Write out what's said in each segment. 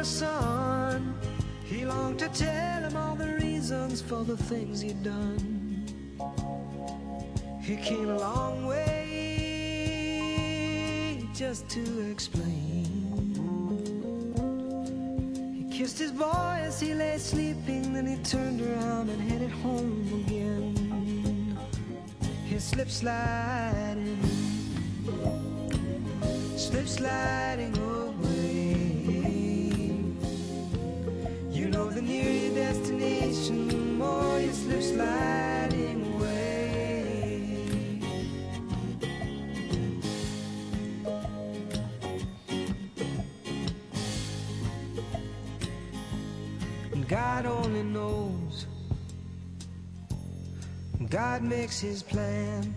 the sun. He longed to tell him all the reasons for the things he'd done. He came a long way just to explain. He kissed his boy as he lay sleeping, then he turned around and headed home again. He slip sliding away. You know the nearer your destination, the more you slip sliding away. And God only knows, God makes his plan.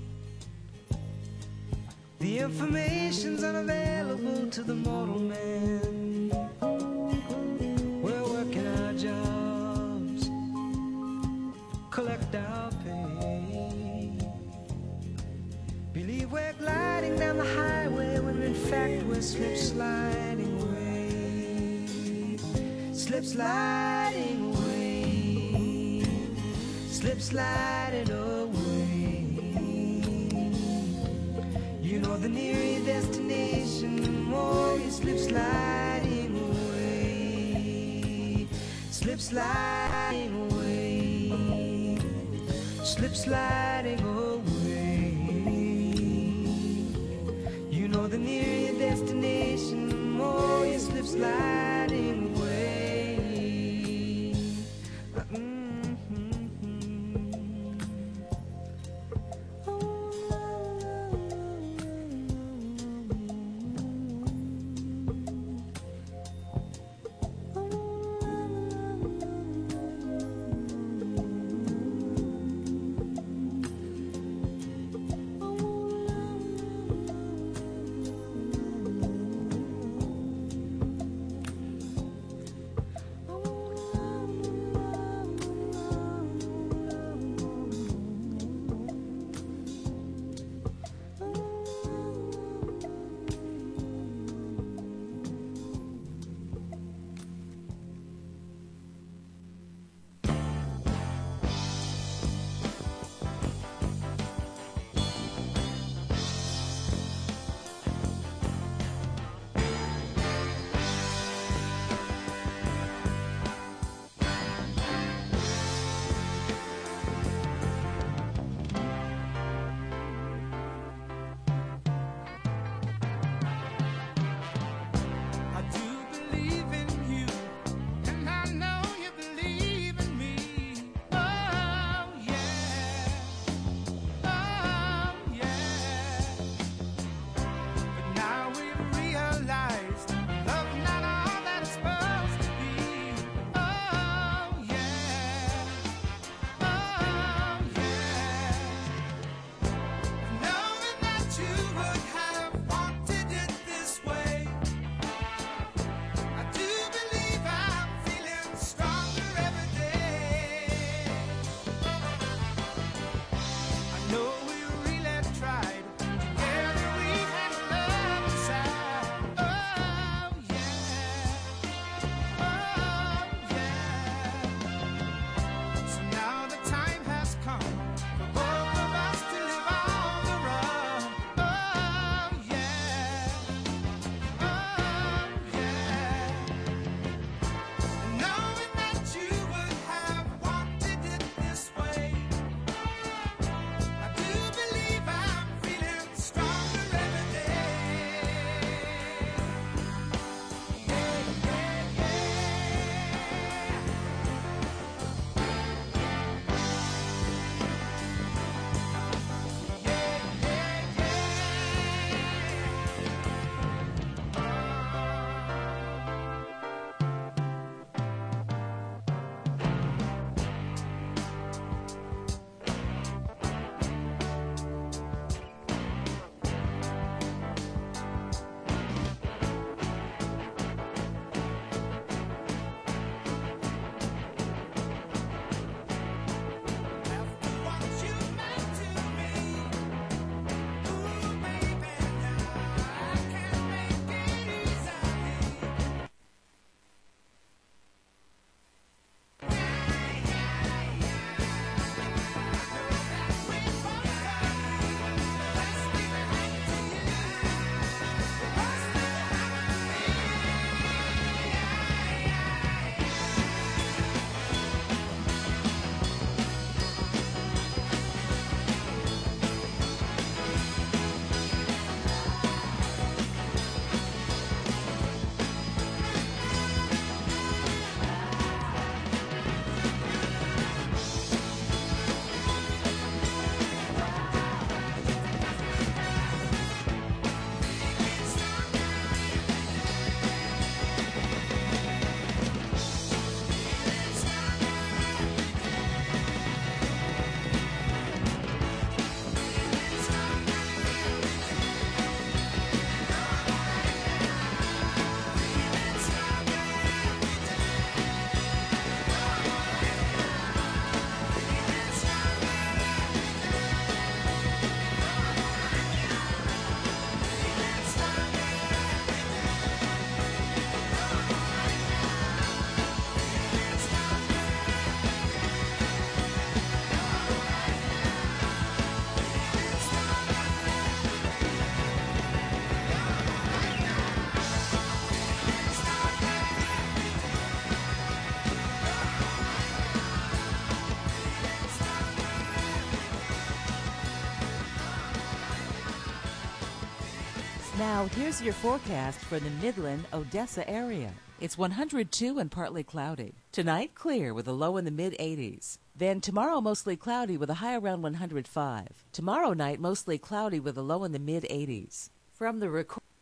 The information's unavailable to the mortal man. We're working our jobs, collect our pay. Believe we're gliding down the highway when in fact we're slip sliding away. Slip sliding away. Slip sliding away. You know the nearer your destination, the more you slip sliding away. Slip sliding away. Slip sliding away. You know the nearer your destination, the more you slip sliding away. Now, here's your forecast for the Midland, Odessa area. It's 102 and partly cloudy. Tonight, clear with a low in the mid-80s. Then tomorrow, mostly cloudy with a high around 105. Tomorrow night, mostly cloudy with a low in the mid-80s. From the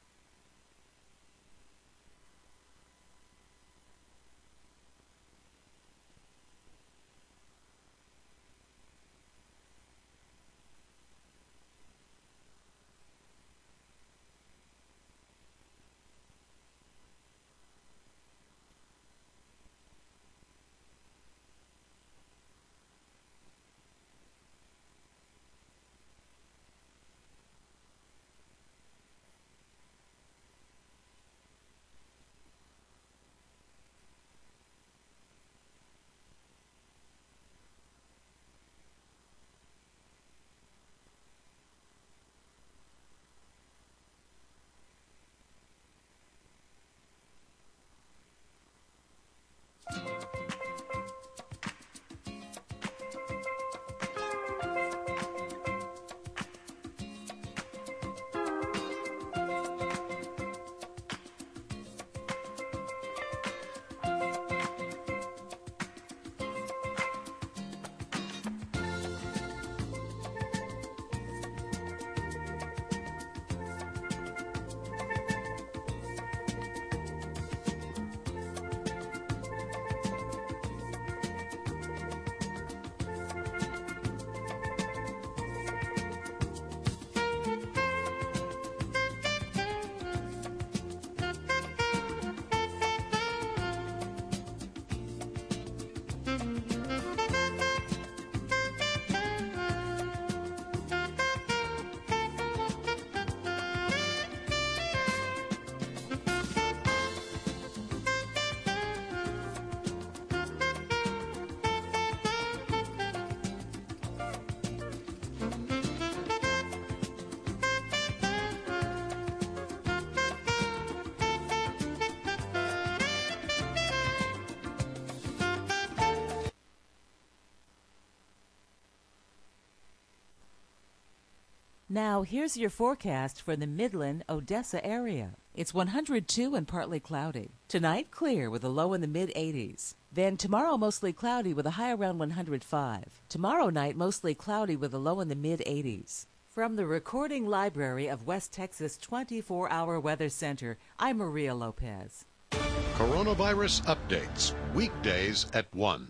Now, here's your forecast for the Midland, Odessa area. It's 102 and partly cloudy. Tonight, clear with a low in the mid-80s. Then tomorrow, mostly cloudy with a high around 105. Tomorrow night, mostly cloudy with a low in the mid-80s. From the Recording Library of West Texas 24-Hour Weather Center, I'm Maria Lopez. Coronavirus updates, weekdays at 1.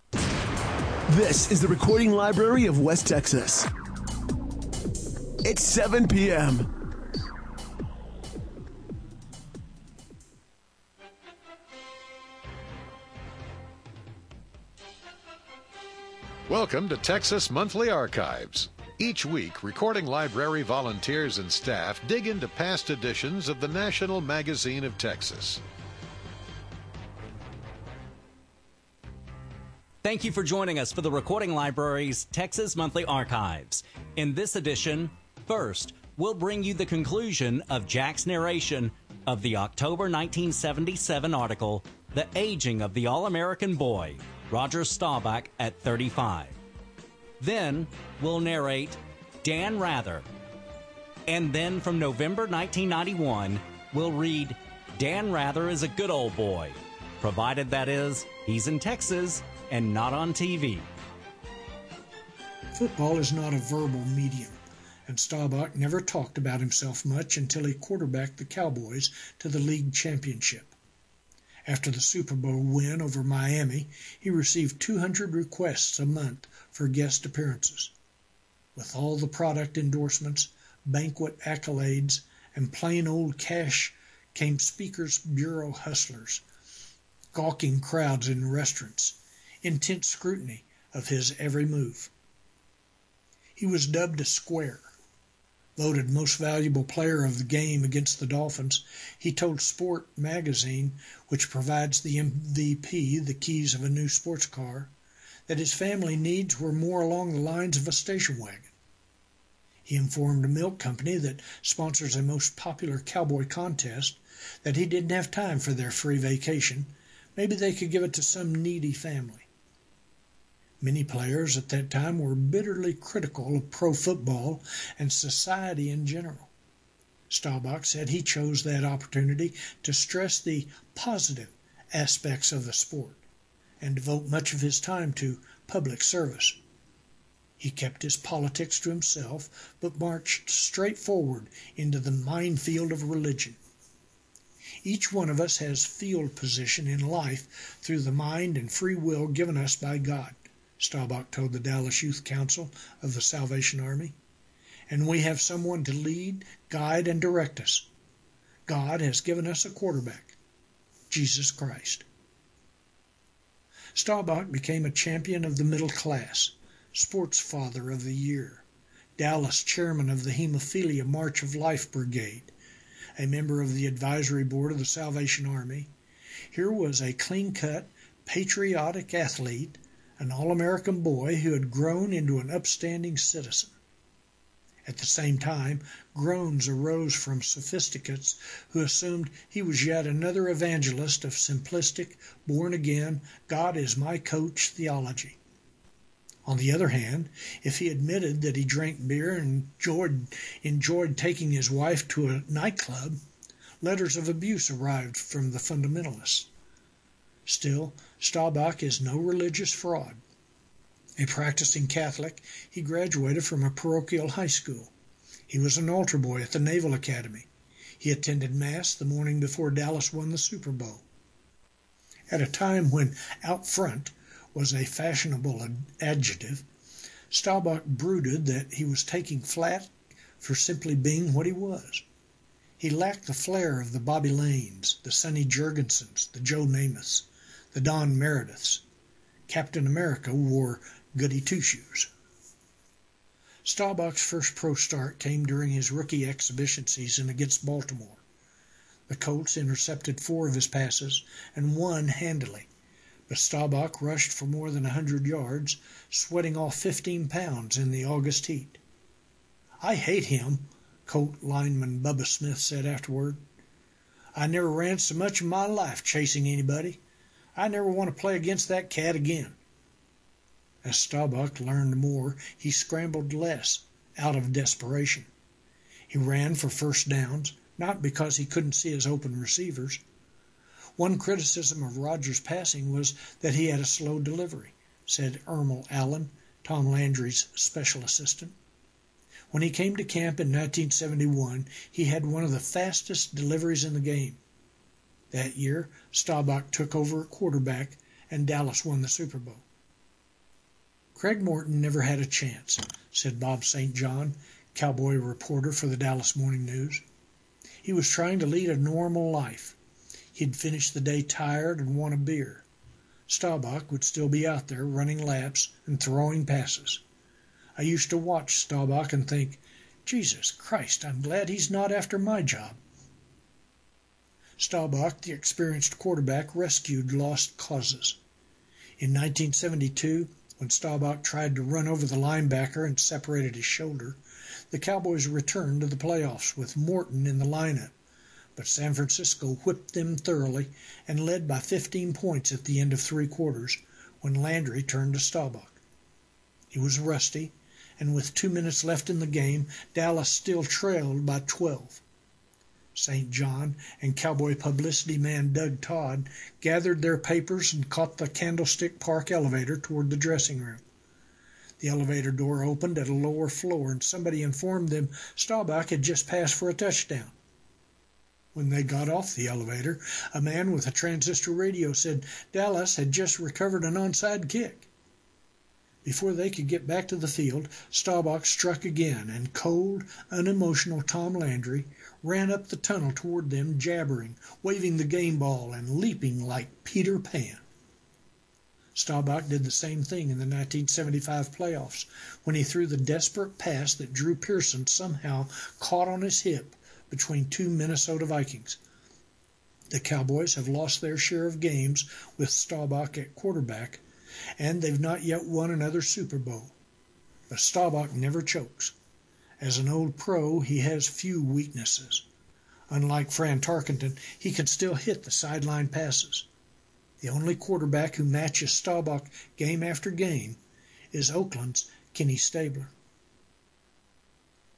This is the Recording Library of West Texas. It's 7 p.m. Welcome to Texas Monthly Archives. Each week, Recording Library volunteers and staff dig into past editions of the National Magazine of Texas. Thank you for joining us for the Recording Library's Texas Monthly Archives. In this edition, first, we'll bring you the conclusion of Jack's narration of the October 1977 article, The Aging of the All-American Boy, Roger Staubach at 35. Then, we'll narrate Dan Rather. And then from November 1991, we'll read Dan Rather is a good old boy, provided that is, he's in Texas and not on TV. Football is not a verbal medium, and Staubach never talked about himself much until he quarterbacked the Cowboys to the league championship. After the Super Bowl win over Miami, he received 200 requests a month for guest appearances. With all the product endorsements, banquet accolades, and plain old cash came Speakers Bureau hustlers, gawking crowds in restaurants, intense scrutiny of his every move. He was dubbed a square. Voted most valuable player of the game against the Dolphins, he told Sport magazine, which provides the MVP the keys of a new sports car, that his family needs were more along the lines of a station wagon. He informed a milk company that sponsors a most popular cowboy contest that he didn't have time for their free vacation. Maybe they could give it to some needy family. Many players at that time were bitterly critical of pro football and society in general. Staubach said he chose that opportunity to stress the positive aspects of the sport and devote much of his time to public service. He kept his politics to himself, but marched straight forward into the minefield of religion. Each one of us has field position in life through the mind and free will given us by God, Staubach told the Dallas Youth Council of the Salvation Army. And we have someone to lead, guide, and direct us. God has given us a quarterback, Jesus Christ. Staubach became a champion of the middle class, Sports Father of the Year, Dallas Chairman of the Hemophilia March of Life Brigade, a member of the advisory board of the Salvation Army. Here was a clean-cut, patriotic athlete, an all-American boy who had grown into an upstanding citizen. At the same time, groans arose from sophisticates who assumed he was yet another evangelist of simplistic, born-again, God-is-my-coach theology. On the other hand, if he admitted that he drank beer and enjoyed taking his wife to a nightclub, letters of abuse arrived from the fundamentalists. Still, Staubach is no religious fraud. A practicing Catholic, he graduated from a parochial high school. He was an altar boy at the Naval Academy. He attended Mass the morning before Dallas won the Super Bowl. At a time when out front was a fashionable adjective, Staubach brooded that he was taking flack for simply being what he was. He lacked the flair of the Bobby Lanes, the Sonny Jurgensens, the Joe Namaths, the Don Merediths. Captain America wore goody two-shoes. Staubach's first pro start came during his rookie exhibition season against Baltimore. The Colts intercepted 4 of his passes and won handily, but Staubach rushed for more than 100 yards, sweating off 15 pounds in the August heat. "I hate him," Colt lineman Bubba Smith said afterward. "I never ran so much in my life chasing anybody. I never want to play against that cat again." As Staubach learned more, he scrambled less, out of desperation. He ran for first downs, not because he couldn't see his open receivers. One criticism of Rodgers' passing was that he had a slow delivery, said Ermel Allen, Tom Landry's special assistant. When he came to camp in 1971, he had one of the fastest deliveries in the game. That year, Staubach took over at quarterback, and Dallas won the Super Bowl. "Craig Morton never had a chance," said Bob St. John, cowboy reporter for the Dallas Morning News. "He was trying to lead a normal life. He'd finish the day tired and want a beer. Staubach would still be out there running laps and throwing passes. I used to watch Staubach and think, Jesus Christ, I'm glad he's not after my job." Staubach, the experienced quarterback, rescued lost causes. In 1972, when Staubach tried to run over the linebacker and separated his shoulder, the Cowboys returned to the playoffs with Morton in the lineup, but San Francisco whipped them thoroughly and led by 15 points at the end of 3 quarters when Landry turned to Staubach. He was rusty, and with 2 minutes left in the game, Dallas still trailed by 12. St. John and Cowboy publicity man Doug Todd gathered their papers and caught the Candlestick Park elevator toward the dressing room. The elevator door opened at a lower floor, and somebody informed them Staubach had just passed for a touchdown. When they got off the elevator, a man with a transistor radio said Dallas had just recovered an onside kick. Before they could get back to the field, Staubach struck again, and cold, unemotional Tom Landry ran up the tunnel toward them, jabbering, waving the game ball, and leaping like Peter Pan. Staubach did the same thing in the 1975 playoffs, when he threw the desperate pass that Drew Pearson somehow caught on his hip between 2 Minnesota Vikings. The Cowboys have lost their share of games with Staubach at quarterback, and they've not yet won another Super Bowl. But Staubach never chokes. As an old pro, he has few weaknesses. Unlike Fran Tarkenton, he can still hit the sideline passes. The only quarterback who matches Staubach game after game is Oakland's Kenny Stabler.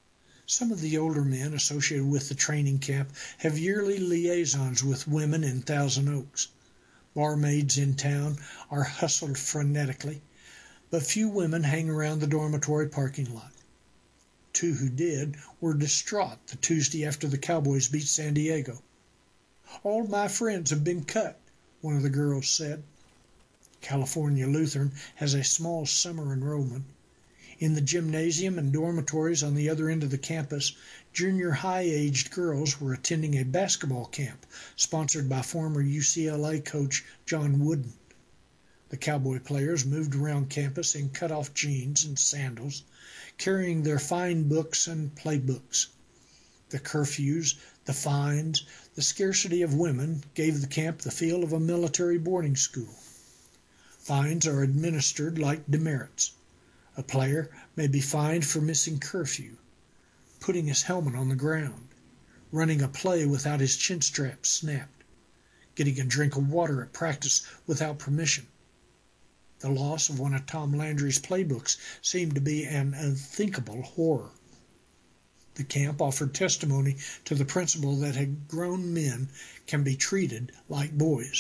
Some of the older men associated with the training camp have yearly liaisons with women in Thousand Oaks. Barmaids in town are hustled frenetically, but few women hang around the dormitory parking lot. 2 who did were distraught the Tuesday after the Cowboys beat San Diego. "All my friends have been cut," one of the girls said. California Lutheran has a small summer enrollment. In the gymnasium and dormitories on the other end of the campus, junior high-aged girls were attending a basketball camp sponsored by former UCLA coach John Wooden. The Cowboy players moved around campus in cut-off jeans and sandals, carrying their fine books and playbooks. The curfews, the fines, the scarcity of women gave the camp the feel of a military boarding school. Fines are administered like demerits. A player may be fined for missing curfew, putting his helmet on the ground, running a play without his chin strap snapped, getting a drink of water at practice without permission. The loss of one of Tom Landry's playbooks seemed to be an unthinkable horror. The camp offered testimony to the principle that grown men can be treated like boys.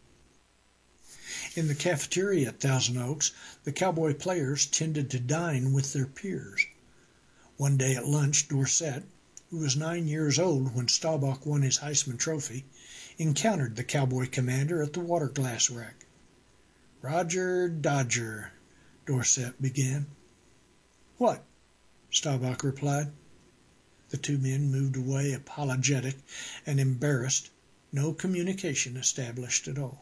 In the cafeteria at Thousand Oaks, the Cowboy players tended to dine with their peers. One day at lunch, Dorsett, who was 9 years old when Staubach won his Heisman Trophy, encountered the Cowboy commander at the water glass rack. "Roger Dodger," Dorsett began. "What?" Staubach replied. The 2 men moved away apologetic and embarrassed, no communication established at all.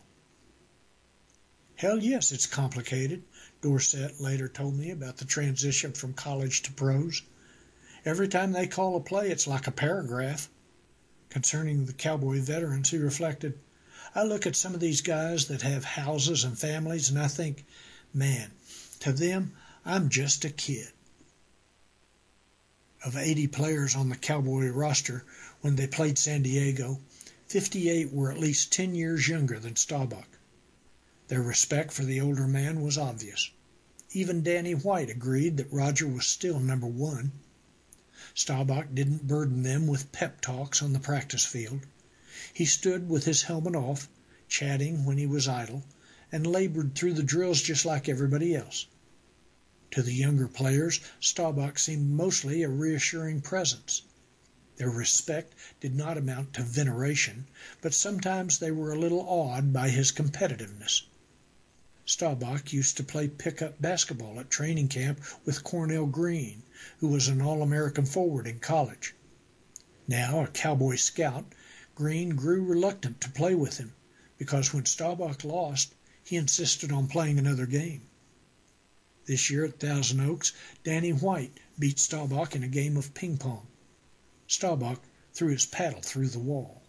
"Hell yes, it's complicated," Dorsett later told me about the transition from college to pros. "Every time they call a play, it's like a paragraph." Concerning the Cowboy veterans, he reflected, "I look at some of these guys that have houses and families, and I think, man, to them, I'm just a kid." Of 80 players on the Cowboy roster when they played San Diego, 58 were at least 10 years younger than Staubach. Their respect for the older man was obvious. Even Danny White agreed that Roger was still number 1. Staubach didn't burden them with pep talks on the practice field. He stood with his helmet off, chatting when he was idle, and labored through the drills just like everybody else. To the younger players, Staubach seemed mostly a reassuring presence. Their respect did not amount to veneration, but sometimes they were a little awed by his competitiveness. Staubach used to play pickup basketball at training camp with Cornell Green, who was an All-American forward in college. Now a Cowboy scout, Green grew reluctant to play with him, because when Staubach lost, he insisted on playing another game. This year at Thousand Oaks, Danny White beat Staubach in a game of ping pong. Staubach threw his paddle through the wall.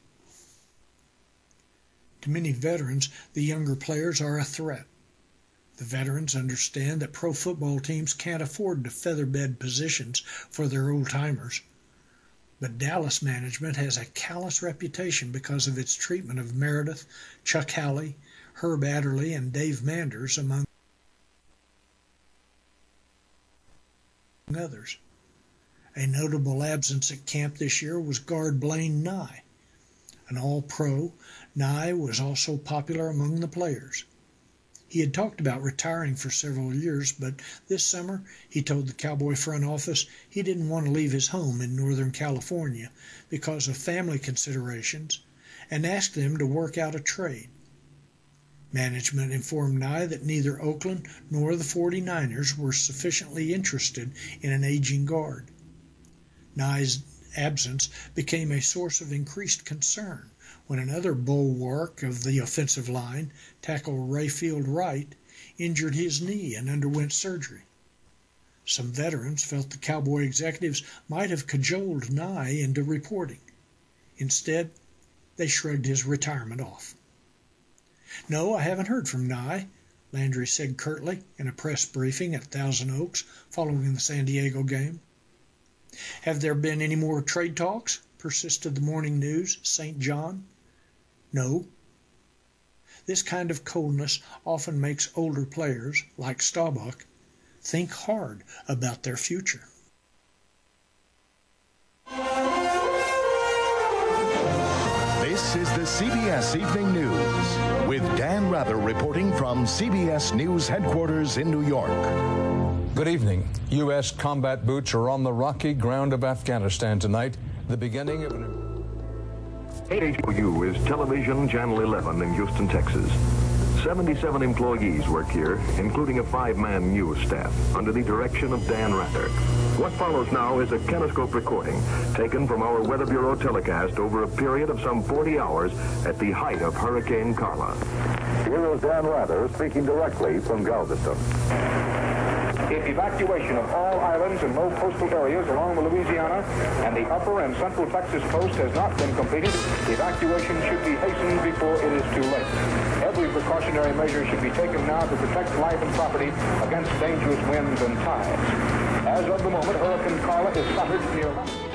To many veterans, the younger players are a threat. The veterans understand that pro football teams can't afford to featherbed positions for their old-timers. But Dallas management has a callous reputation because of its treatment of Meredith, Chuck Howley, Herb Adderley, and Dave Manders, among others. A notable absence at camp this year was guard Blaine Nye. An all-pro, Nye was also popular among the players. He had talked about retiring for several years, but this summer he told the Cowboy front office he didn't want to leave his home in Northern California because of family considerations and asked them to work out a trade. Management informed Nye that neither Oakland nor the 49ers were sufficiently interested in an aging guard. Nye's absence became a source of increased concern when another bulwark of the offensive line, tackle Rayfield Wright, injured his knee and underwent surgery. Some veterans felt the Cowboy executives might have cajoled Nye into reporting. Instead, they shrugged his retirement off. "No, I haven't heard from Nye," Landry said curtly in a press briefing at Thousand Oaks following the San Diego game. "Have there been any more trade talks?" persisted the Morning News, St. John. "No." This kind of coldness often makes older players, like Staubach, think hard about their future. is CBS Evening News with Dan Rather reporting from CBS News headquarters in New York. Good evening. U.S. combat boots are on the rocky ground of Afghanistan tonight, the beginning of an... KHOU is Television Channel 11 in Houston, Texas. 77 employees work here, including a 5-man news staff, under the direction of Dan Rather. What follows now is a kinescope recording taken from our Weather Bureau telecast over a period of some 40 hours at the height of Hurricane Carla. Here is Dan Rather speaking directly from Galveston. If evacuation of all islands and low coastal areas along the Louisiana and the upper and central Texas coast has not been completed, evacuation should be hastened before it is too late. Every precautionary measure should be taken now to protect life and property against dangerous winds and tides. As of the moment, Hurricane Carla is spotted near...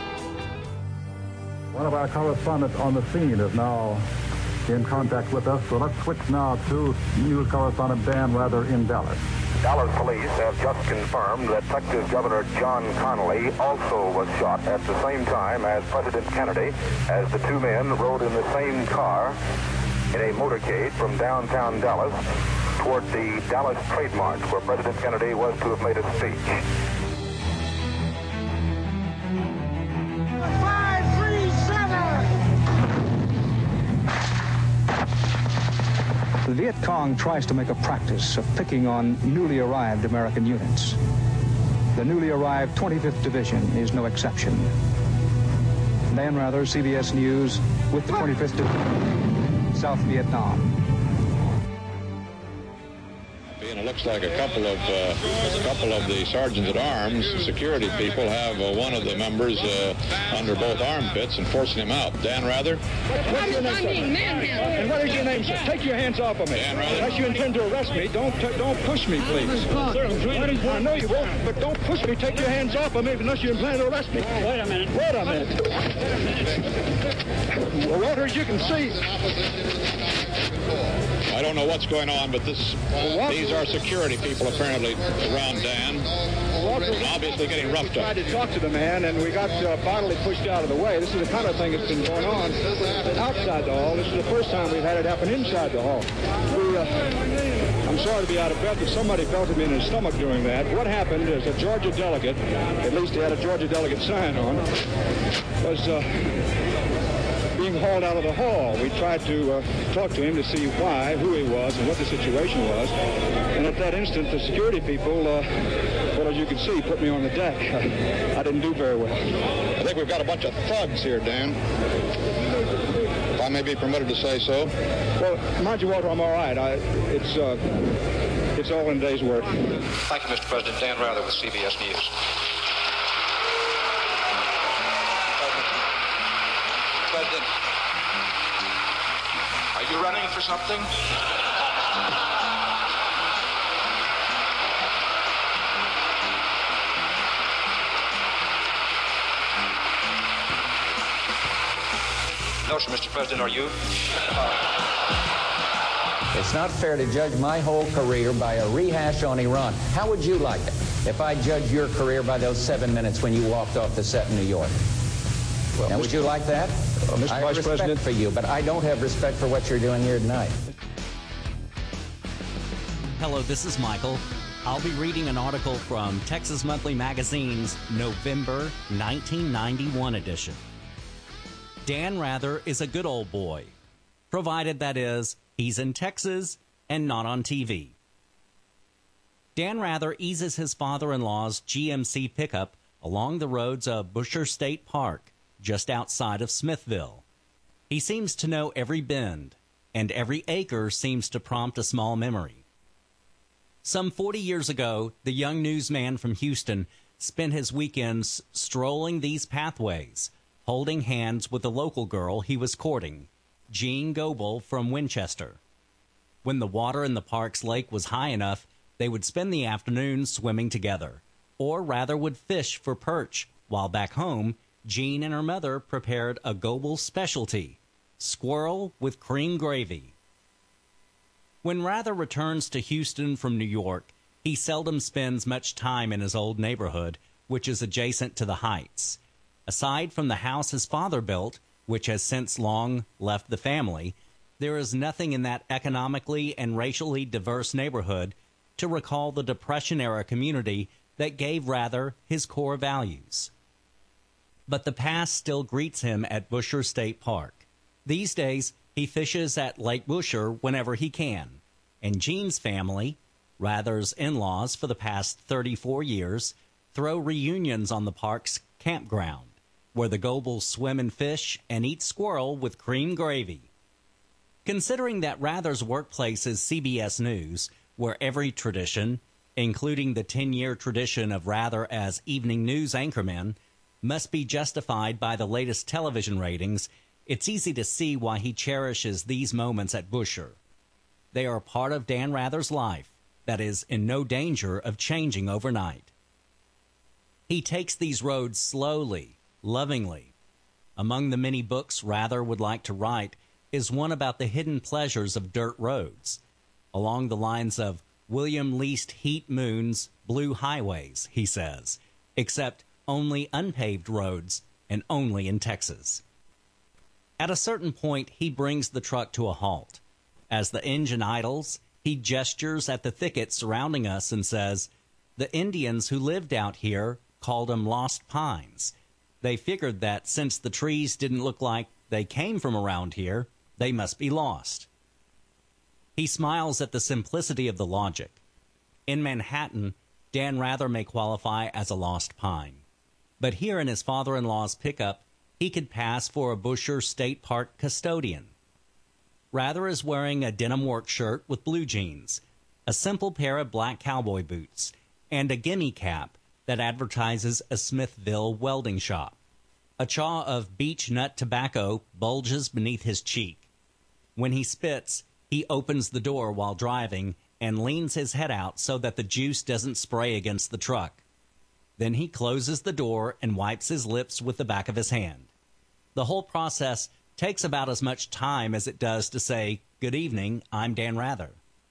One of our correspondents on the scene is now in contact with us, so let's switch now to news correspondent Dan Rather in Dallas. Dallas police have just confirmed that Texas Governor John Connally also was shot at the same time as President Kennedy, as the two men rode in the same car in a motorcade from downtown Dallas toward the Dallas Trade Mart, where President Kennedy was to have made a speech. 537! The Viet Cong tries to make a practice of picking on newly arrived American units. The newly arrived 25th Division is no exception. Dan Rather, CBS News, with the 25th Division, South Vietnam. And it looks like a couple of the sergeants at arms, security people, have one of the members under both armpits and forcing him out. Dan Rather? What is your name, sir? And what is your name, sir? Take your hands off of me. Dan Rather? Unless you intend to arrest me, don't push me, please. Sir, I know you won't, but don't push me. Take your hands off of me unless you intend to arrest me. Wait a minute. Wait a minute. Well, Walters, you can see. I don't know what's going on, but these are security people apparently around Dan. Obviously getting roughed up. I tried to talk to the man, and we got bodily pushed out of the way. This is the kind of thing that's been going on outside the hall. This is the first time we've had it happen inside the hall. I'm sorry to be out of breath, but somebody belted me in the stomach doing that. What happened is a Georgia delegate, at least he had a Georgia delegate sign on, was being hauled out of the hall. We tried to talk to him to see why, who he was, and what the situation was. And at that instant, the security people, well, as you can see, put me on the deck. I didn't do very well. I think we've got a bunch of thugs here, Dan. If I may be permitted to say so. Well, mind you, Walter, I'm all right. It's all in a day's work. Thank you, Mr. President. Dan Rather with CBS News. President, are you running for something? No, sir, Mr. President, are you? It's not fair to judge my whole career by a rehash on Iran. How would you like it if I judged your career by those 7 minutes when you walked off the set in New York? Well, now, would you like that? Mr. I have Vice respect President, for you, but I don't have respect for what you're doing here tonight. Hello, this is Michael. I'll be reading an article from Texas Monthly Magazine's November 1991 edition. Dan Rather is a good old boy, provided, that is, he's in Texas and not on TV. Dan Rather eases his father-in-law's GMC pickup along the roads of Busher State Park, just outside of Smithville. He seems to know every bend, and every acre seems to prompt a small memory. Some 40 years ago, the young newsman from Houston spent his weekends strolling these pathways, holding hands with a local girl he was courting, Jean Goebel from Winchester. When the water in the park's lake was high enough, they would spend the afternoon swimming together, or rather would fish for perch, while back home, Jean and her mother prepared a Goebel specialty, squirrel with cream gravy. When Rather returns to Houston from New York, he seldom spends much time in his old neighborhood, which is adjacent to the Heights. Aside from the house his father built, which has since long left the family, there is nothing in that economically and racially diverse neighborhood to recall the Depression-era community that gave Rather his core values. But the past still greets him at Busher State Park. These days, he fishes at Lake Busher whenever he can, and Gene's family, Rather's in-laws for the past 34 years, throw reunions on the park's campground, where the Goebels swim and fish and eat squirrel with cream gravy. Considering that Rather's workplace is CBS News, where every tradition, including the 10-year tradition of Rather as evening news anchorman, must be justified by the latest television ratings, it's easy to see why he cherishes these moments at Busher. They are part of Dan Rather's life that is in no danger of changing overnight. He takes these roads slowly, lovingly. Among the many books Rather would like to write is one about the hidden pleasures of dirt roads, along the lines of William Least Heat Moon's Blue Highways, he says, except only unpaved roads and only in Texas. At a certain point, he brings the truck to a halt. As the engine idles, he gestures at the thicket surrounding us and says, "The Indians who lived out here called them Lost Pines. They figured that since the trees didn't look like they came from around here, they must be lost." He smiles at the simplicity of the logic. In Manhattan, Dan Rather may qualify as a lost pine. But here in his father-in-law's pickup, he could pass for a Busher State Park custodian. Rather is wearing a denim work shirt with blue jeans, a simple pair of black cowboy boots, and a gimme cap that advertises a Smithville welding shop. A chaw of beech nut tobacco bulges beneath his cheek. When he spits, he opens the door while driving and leans his head out so that the juice doesn't spray against the truck. Then he closes the door and wipes his lips with the back of his hand. The whole process takes about as much time as it does to say, "Good evening, I'm Dan Rather."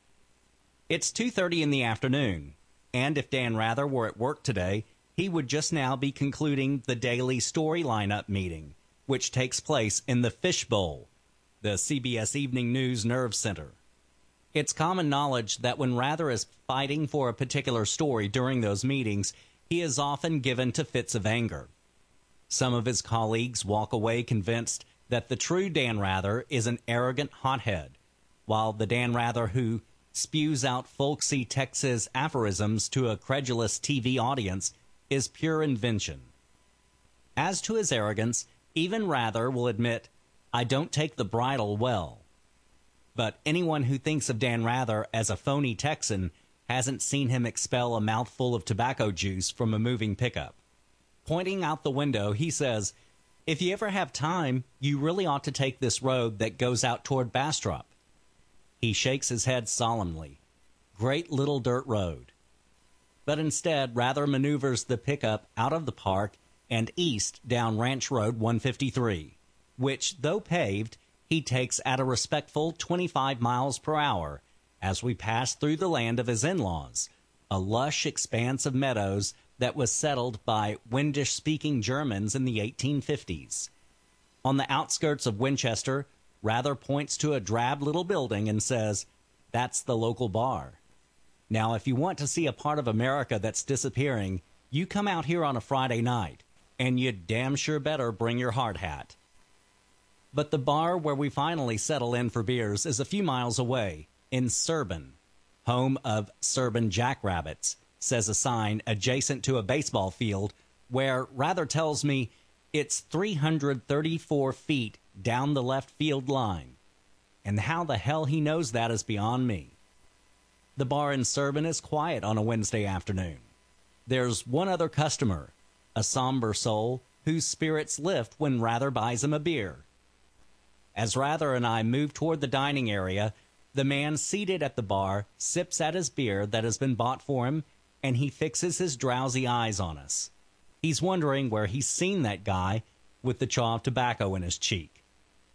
It's 2:30 in the afternoon, and if Dan Rather were at work today, he would just now be concluding the daily story lineup meeting, which takes place in the Fishbowl, the CBS Evening News Nerve Center. It's common knowledge that when Rather is fighting for a particular story during those meetings, he is often given to fits of anger. Some of his colleagues walk away convinced that the true Dan Rather is an arrogant hothead, while the Dan Rather who spews out folksy Texas aphorisms to a credulous TV audience is pure invention. As to his arrogance, even Rather will admit, "I don't take the bridle well." But anyone who thinks of Dan Rather as a phony Texan hasn't seen him expel a mouthful of tobacco juice from a moving pickup. Pointing out the window, he says, "If you ever have time, you really ought to take this road that goes out toward Bastrop." He shakes his head solemnly. Great little dirt road. But instead, Rather maneuvers the pickup out of the park and east down Ranch Road 153, which, though paved, he takes at a respectful 25 miles per hour as we pass through the land of his in-laws, a lush expanse of meadows that was settled by Wendish-speaking Germans in the 1850s. On the outskirts of Winchester, Rather points to a drab little building and says, "That's the local bar." Now, if you want to see a part of America that's disappearing, you come out here on a Friday night, and you'd damn sure better bring your hard hat. But the bar where we finally settle in for beers is a few miles away, in Serban, home of Serban Jackrabbits, says a sign adjacent to a baseball field where Rather tells me it's 334 feet down the left field line. And how the hell he knows that is beyond me. The bar in Serban is quiet on a Wednesday afternoon. There's one other customer, a somber soul whose spirits lift when Rather buys him a beer. As Rather and I move toward the dining area, the man seated at the bar sips at his beer that has been bought for him, and he fixes his drowsy eyes on us. He's wondering where he's seen that guy with the chaw of tobacco in his cheek.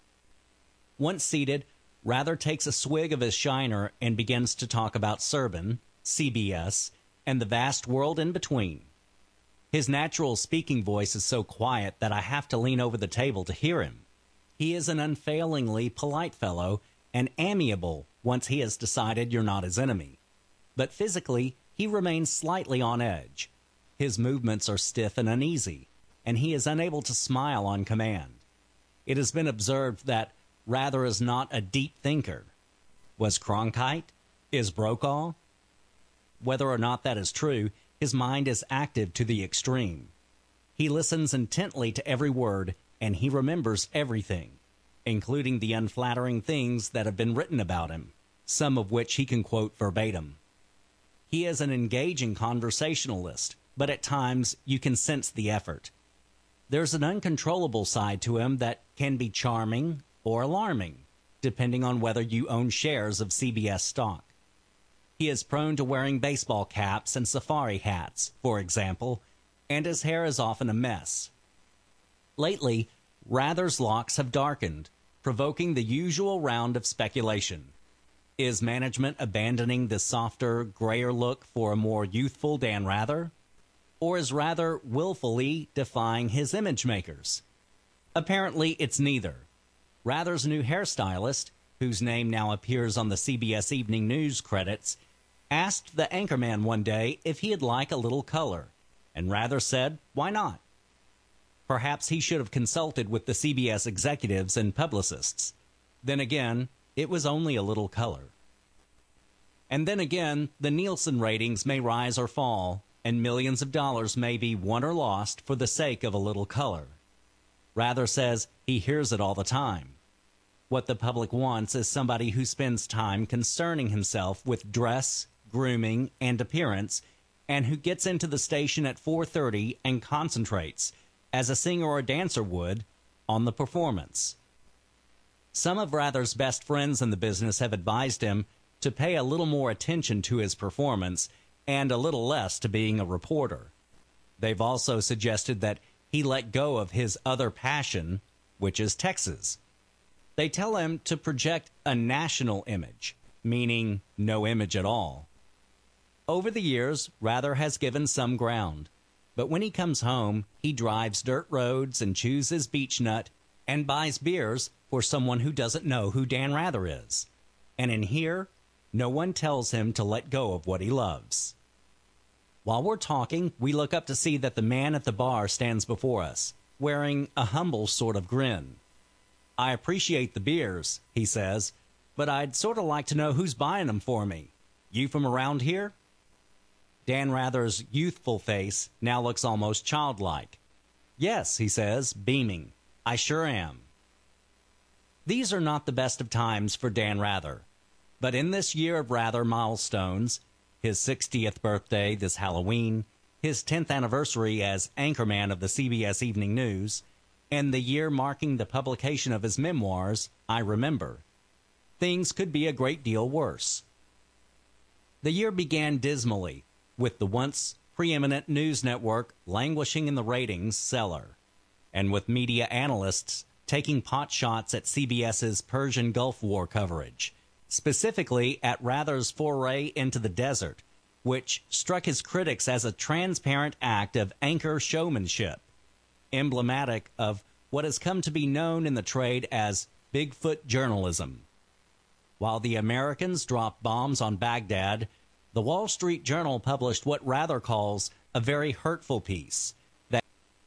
Once seated, Rather takes a swig of his shiner and begins to talk about Serban, CBS, and the vast world in between. His natural speaking voice is so quiet that I have to lean over the table to hear him. He is an unfailingly polite fellow and amiable once he has decided you're not his enemy. But physically, he remains slightly on edge. His movements are stiff and uneasy, and he is unable to smile on command. It has been observed that Rather is not a deep thinker. Was Cronkite? Is Brokaw? Whether or not that is true, his mind is active to the extreme. He listens intently to every word, and he remembers everything, including the unflattering things that have been written about him, some of which he can quote verbatim. He is an engaging conversationalist, but at times you can sense the effort. There's an uncontrollable side to him that can be charming or alarming, depending on whether you own shares of CBS stock. He is prone to wearing baseball caps and safari hats, for example, and his hair is often a mess. Lately, Rather's locks have darkened, provoking the usual round of speculation. Is management abandoning the softer, grayer look for a more youthful Dan Rather? Or is Rather willfully defying his image makers? Apparently, it's neither. Rather's new hairstylist, whose name now appears on the CBS Evening News credits, asked the anchorman one day if he'd like a little color, and Rather said, why not? Perhaps he should have consulted with the CBS executives and publicists. Then again, it was only a little color. And then again, the Nielsen ratings may rise or fall, and millions of dollars may be won or lost for the sake of a little color. Rather says he hears it all the time. What the public wants is somebody who spends time concerning himself with dress, grooming, and appearance, and who gets into the station at 4:30 and concentrates, as a singer or dancer would, on the performance. Some of Rather's best friends in the business have advised him to pay a little more attention to his performance and a little less to being a reporter. They've also suggested that he let go of his other passion, which is Texas. They tell him to project a national image, meaning no image at all. Over the years, Rather has given some ground, but when he comes home, he drives dirt roads and chews his beech nut and buys beers for someone who doesn't know who Dan Rather is. And in here, no one tells him to let go of what he loves. While we're talking, we look up to see that the man at the bar stands before us, wearing a humble sort of grin. I appreciate the beers, he says, but I'd sort of like to know who's buying them for me. You from around here? Dan Rather's youthful face now looks almost childlike. Yes, he says, beaming. I sure am. These are not the best of times for Dan Rather. But in this year of Rather milestones, his 60th birthday this Halloween, his 10th anniversary as anchorman of the CBS Evening News, and the year marking the publication of his memoirs, I Remember, things could be a great deal worse. The year began dismally, with the once preeminent news network languishing in the ratings cellar, and with media analysts taking pot shots at CBS's Persian Gulf War coverage, specifically at Rather's foray into the desert, which struck his critics as a transparent act of anchor showmanship, emblematic of what has come to be known in the trade as Bigfoot journalism. While the Americans dropped bombs on Baghdad, the Wall Street Journal published what Rather calls a very hurtful piece that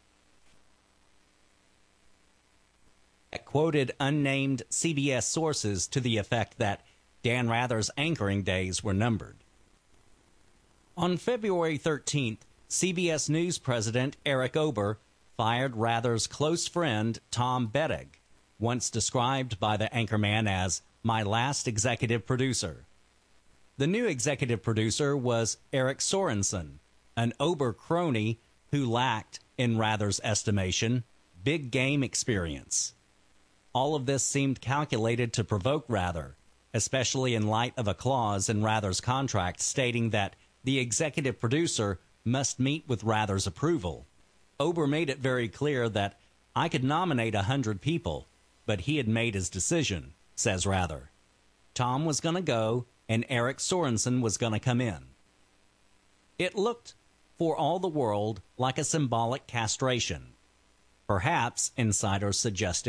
quoted unnamed CBS sources to the effect that Dan Rather's anchoring days were numbered. On February 13th, CBS News president Eric Ober fired Rather's close friend Tom Bettig, once described by the anchorman as my last executive producer. The new executive producer was Eric Sorensen, an Ober crony who lacked, in Rather's estimation, big game experience. All of this seemed calculated to provoke Rather, especially in light of a clause in Rather's contract stating that the executive producer must meet with Rather's approval. Ober made it very clear that I could nominate 100 people, but he had made his decision, says Rather. Tom was going to go, and Eric Sorensen was going to come in. It looked, for all the world, like a symbolic castration. Perhaps, insiders suggested,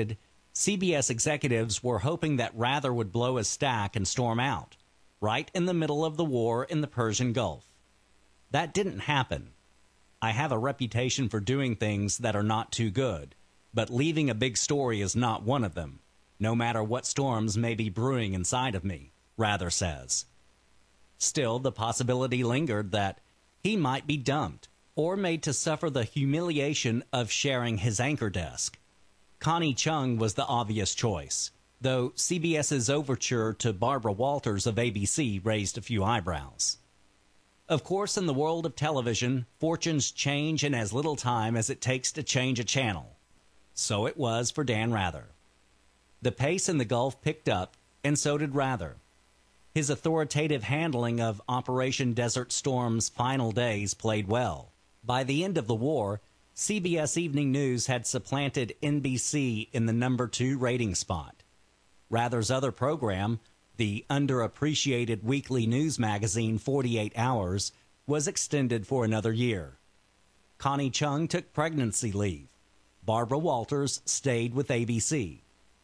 CBS executives were hoping that Rather would blow his stack and storm out, right in the middle of the war in the Persian Gulf. That didn't happen. I have a reputation for doing things that are not too good, but leaving a big story is not one of them, no matter what storms may be brewing inside of me, Rather says. Still, the possibility lingered that he might be dumped or made to suffer the humiliation of sharing his anchor desk. Connie Chung was the obvious choice, though CBS's overture to Barbara Walters of ABC raised a few eyebrows. Of course, in the world of television, fortunes change in as little time as it takes to change a channel. So it was for Dan Rather. The pace in the Gulf picked up, and so did Rather. His authoritative handling of Operation Desert Storm's final days played well. By the end of the war, CBS Evening News had supplanted NBC in the number 2 rating spot. Rather's other program, the underappreciated weekly news magazine 48 Hours, was extended for another year. Connie Chung took pregnancy leave. Barbara Walters stayed with ABC.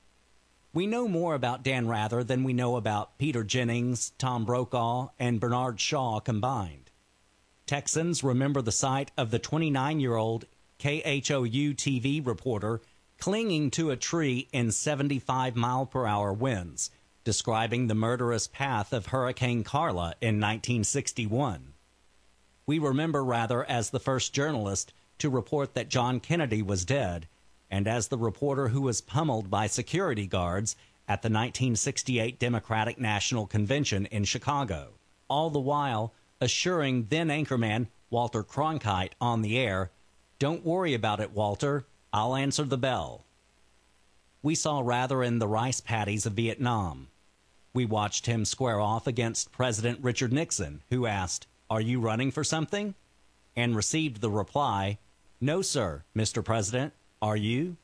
We know more about Dan Rather than we know about Peter Jennings, Tom Brokaw, and Bernard Shaw combined. Texans remember the sight of the 29-year-old KHOU TV reporter clinging to a tree in 75-mile-per-hour winds, describing the murderous path of Hurricane Carla in 1961. We remember Rather as the first journalist to report that John Kennedy was dead, and as the reporter who was pummeled by security guards at the 1968 Democratic National Convention in Chicago, all the while assuring then anchorman Walter Cronkite on the air, "Don't worry about it, Walter. I'll answer the bell." We saw Rather in the rice paddies of Vietnam. We watched him square off against President Richard Nixon, who asked, "Are you running for something?" and received the reply, "No, sir, Mr. President. Are you?"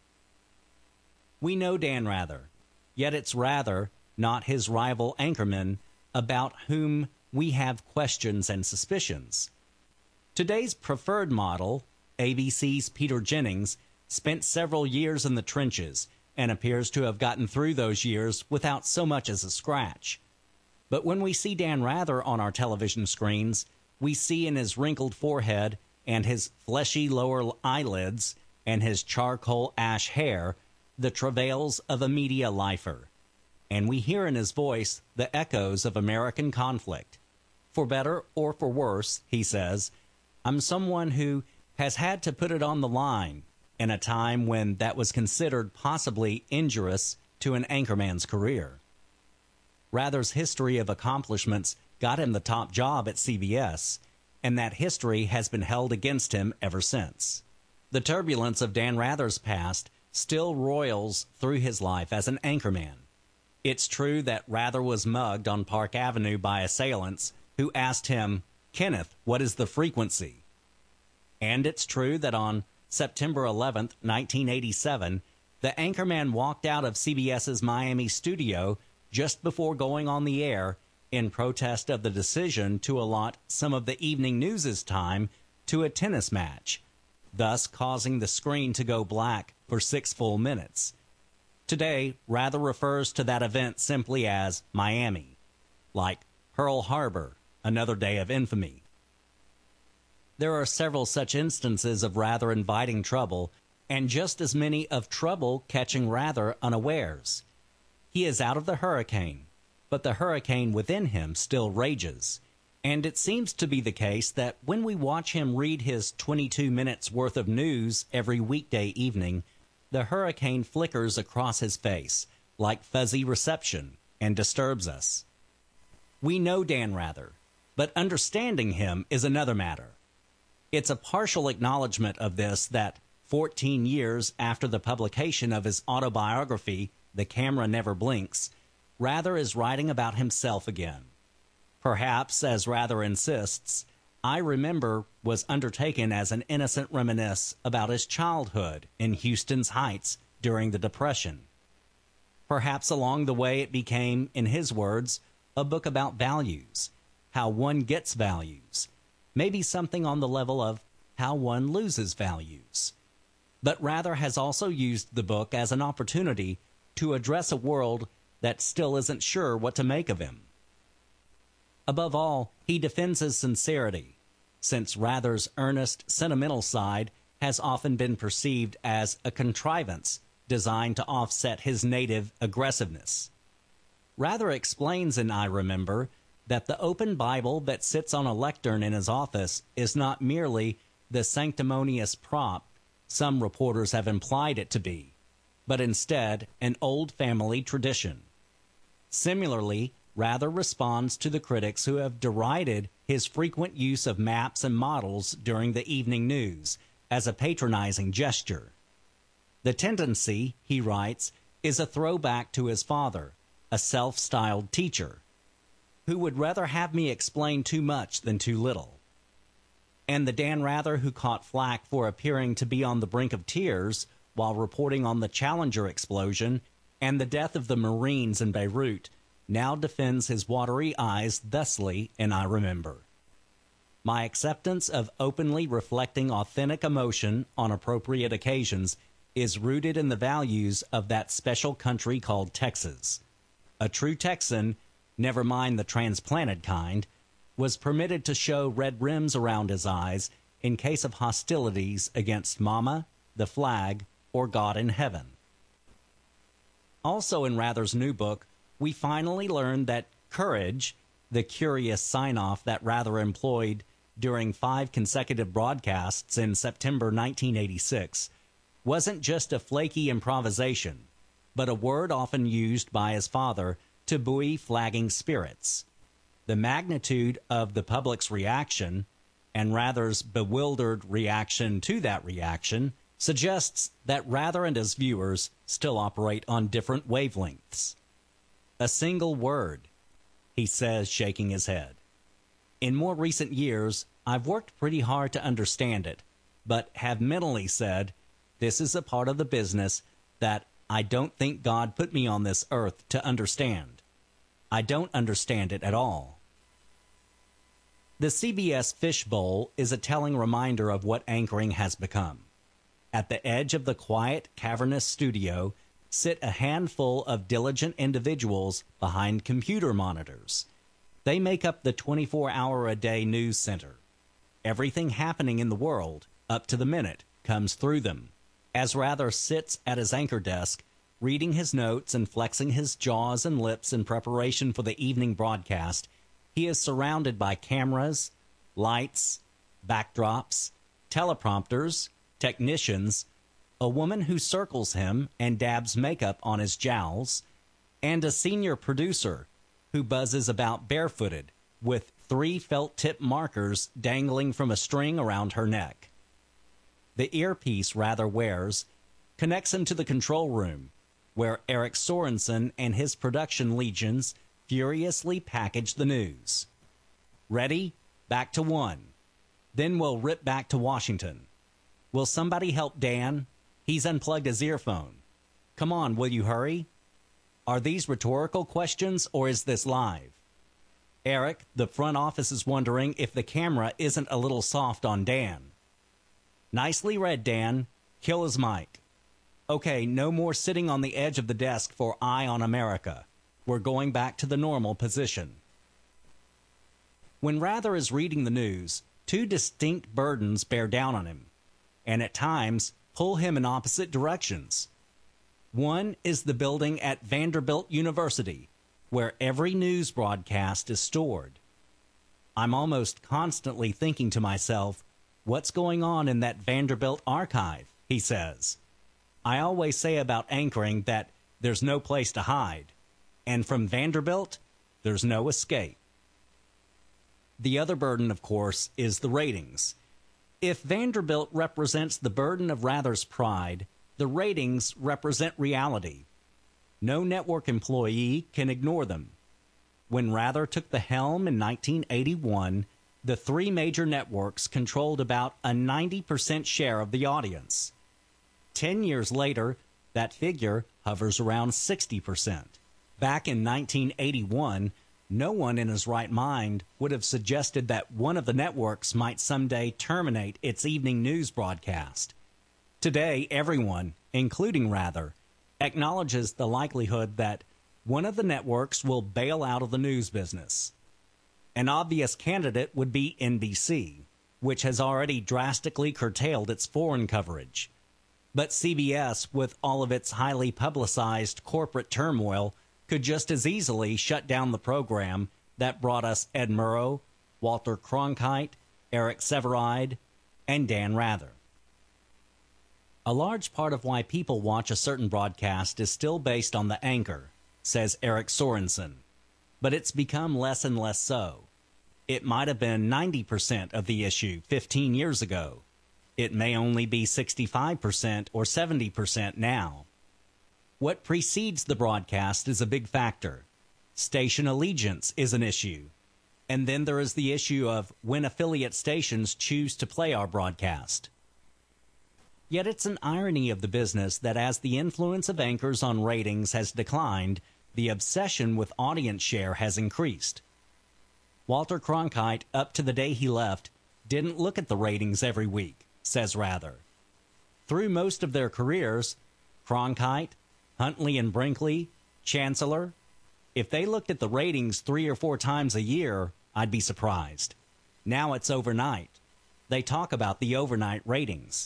We know Dan Rather, yet it's Rather, not his rival anchorman, about whom we have questions and suspicions. Today's preferred model, ABC's Peter Jennings, spent several years in the trenches and appears to have gotten through those years without so much as a scratch. But when we see Dan Rather on our television screens, we see in his wrinkled forehead and his fleshy lower eyelids and his charcoal ash hair the travails of a media lifer. And we hear in his voice the echoes of American conflict. For better or for worse, he says, I'm someone who has had to put it on the line in a time when that was considered possibly injurious to an anchorman's career. Rather's history of accomplishments got him the top job at CBS, and that history has been held against him ever since. The turbulence of Dan Rather's past still roils through his life as an anchorman. It's true that Rather was mugged on Park Avenue by assailants who asked him, "Kenneth, what is the frequency?" And it's true that on September 11th, 1987, the anchorman walked out of CBS's Miami studio just before going on the air in protest of the decision to allot some of the evening news's time to a tennis match, thus causing the screen to go black for 6 full minutes. Today, Rather refers to that event simply as Miami, like Pearl Harbor, another day of infamy. There are several such instances of Rather inviting trouble, and just as many of trouble catching Rather unawares. He is out of the hurricane, but the hurricane within him still rages. And it seems to be the case that when we watch him read his 22 minutes worth of news every weekday evening, the hurricane flickers across his face like fuzzy reception and disturbs us. We know Dan Rather, but understanding him is another matter. It's a partial acknowledgement of this that 14 years after the publication of his autobiography, The Camera Never Blinks, Rather is writing about himself again. Perhaps, as Rather insists, I Remember was undertaken as an innocent reminisce about his childhood in Houston's Heights during the Depression. Perhaps along the way it became, in his words, a book about values, how one gets values, maybe something on the level of how one loses values. But Rather has also used the book as an opportunity to address a world that still isn't sure what to make of him. Above all, he defends his sincerity, since Rather's earnest, sentimental side has often been perceived as a contrivance designed to offset his native aggressiveness. Rather explains in I Remember that the open Bible that sits on a lectern in his office is not merely the sanctimonious prop some reporters have implied it to be, but instead an old family tradition. Similarly, Rather responds to the critics who have derided his frequent use of maps and models during the evening news as a patronizing gesture. The tendency, he writes, is a throwback to his father, a self-styled teacher, who would rather have me explain too much than too little. And the Dan Rather who caught flack for appearing to be on the brink of tears while reporting on the Challenger explosion and the death of the Marines in Beirut now defends his watery eyes thusly in I Remember. My acceptance of openly reflecting authentic emotion on appropriate occasions is rooted in the values of that special country called Texas. A true Texan, never mind the transplanted kind, was permitted to show red rims around his eyes in case of hostilities against Mama, the flag, or God in heaven. Also in Rather's new book, we finally learned that courage, the curious sign-off that Rather employed during 5 consecutive broadcasts in September 1986, wasn't just a flaky improvisation, but a word often used by his father to buoy flagging spirits. The magnitude of the public's reaction, and Rather's bewildered reaction to that reaction, suggests that Rather and his viewers still operate on different wavelengths. A single word, he says, shaking his head. In more recent years, I've worked pretty hard to understand it, but have mentally said, this is a part of the business that I don't think God put me on this earth to understand. I don't understand it at all. The CBS Fishbowl is a telling reminder of what anchoring has become. At the edge of the quiet, cavernous studio sit a handful of diligent individuals behind computer monitors. They make up the 24-hour-a-day news center. Everything happening in the world, up to the minute, comes through them. As Rather sits at his anchor desk, reading his notes and flexing his jaws and lips in preparation for the evening broadcast, he is surrounded by cameras, lights, backdrops, teleprompters, technicians, a woman who circles him and dabs makeup on his jowls, and a senior producer who buzzes about barefooted with 3 felt-tip markers dangling from a string around her neck. The earpiece Rather wears connects him to the control room, where Eric Sorensen and his production legions furiously package the news. Ready? Back to 1. Then we'll rip back to Washington. Will somebody help Dan? He's unplugged his earphone. Come on, will you hurry? Are these rhetorical questions, or is this live? Eric, the front office is wondering if the camera isn't a little soft on Dan. Nicely read, Dan. Kill his mic. Okay, no more sitting on the edge of the desk for Eye on America. We're going back to the normal position. When Rather is reading the news, 2 distinct burdens bear down on him, and at times pull him in opposite directions. One is the building at Vanderbilt University, where every news broadcast is stored. I'm almost constantly thinking to myself, what's going on in that Vanderbilt archive, he says. I always say about anchoring that there's no place to hide, and from Vanderbilt, there's no escape. The other burden, of course, is the ratings. If Vanderbilt represents the burden of Rather's pride, the ratings represent reality. No network employee can ignore them. When Rather took the helm in 1981, the 3 major networks controlled about a 90% share of the audience. 10 years later, that figure hovers around 60%. Back in 1981, no one in his right mind would have suggested that one of the networks might someday terminate its evening news broadcast. Today, everyone, including Rather, acknowledges the likelihood that one of the networks will bail out of the news business. An obvious candidate would be NBC, which has already drastically curtailed its foreign coverage. But CBS, with all of its highly publicized corporate turmoil, could just as easily shut down the program that brought us Ed Murrow, Walter Cronkite, Eric Sevareid, and Dan Rather. A large part of why people watch a certain broadcast is still based on the anchor, says Eric Sorensen, but it's become less and less so. It might have been 90% of the issue 15 years ago. It may only be 65% or 70% now. What precedes the broadcast is a big factor. Station allegiance is an issue. And then there is the issue of when affiliate stations choose to play our broadcast. Yet it's an irony of the business that as the influence of anchors on ratings has declined, the obsession with audience share has increased. Walter Cronkite, up to the day he left, didn't look at the ratings every week, says Rather. Through most of their careers, Cronkite, Huntley and Brinkley, Chancellor, if they looked at the ratings 3 or 4 times a year, I'd be surprised. Now it's overnight. They talk about the overnight ratings.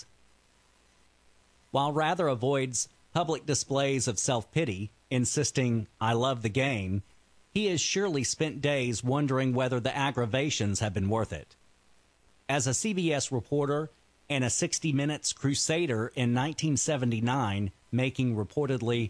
While Rather avoids public displays of self-pity, insisting, "I love the game," he has surely spent days wondering whether the aggravations have been worth it. As a CBS reporter and a 60 Minutes crusader in 1979, making reportedly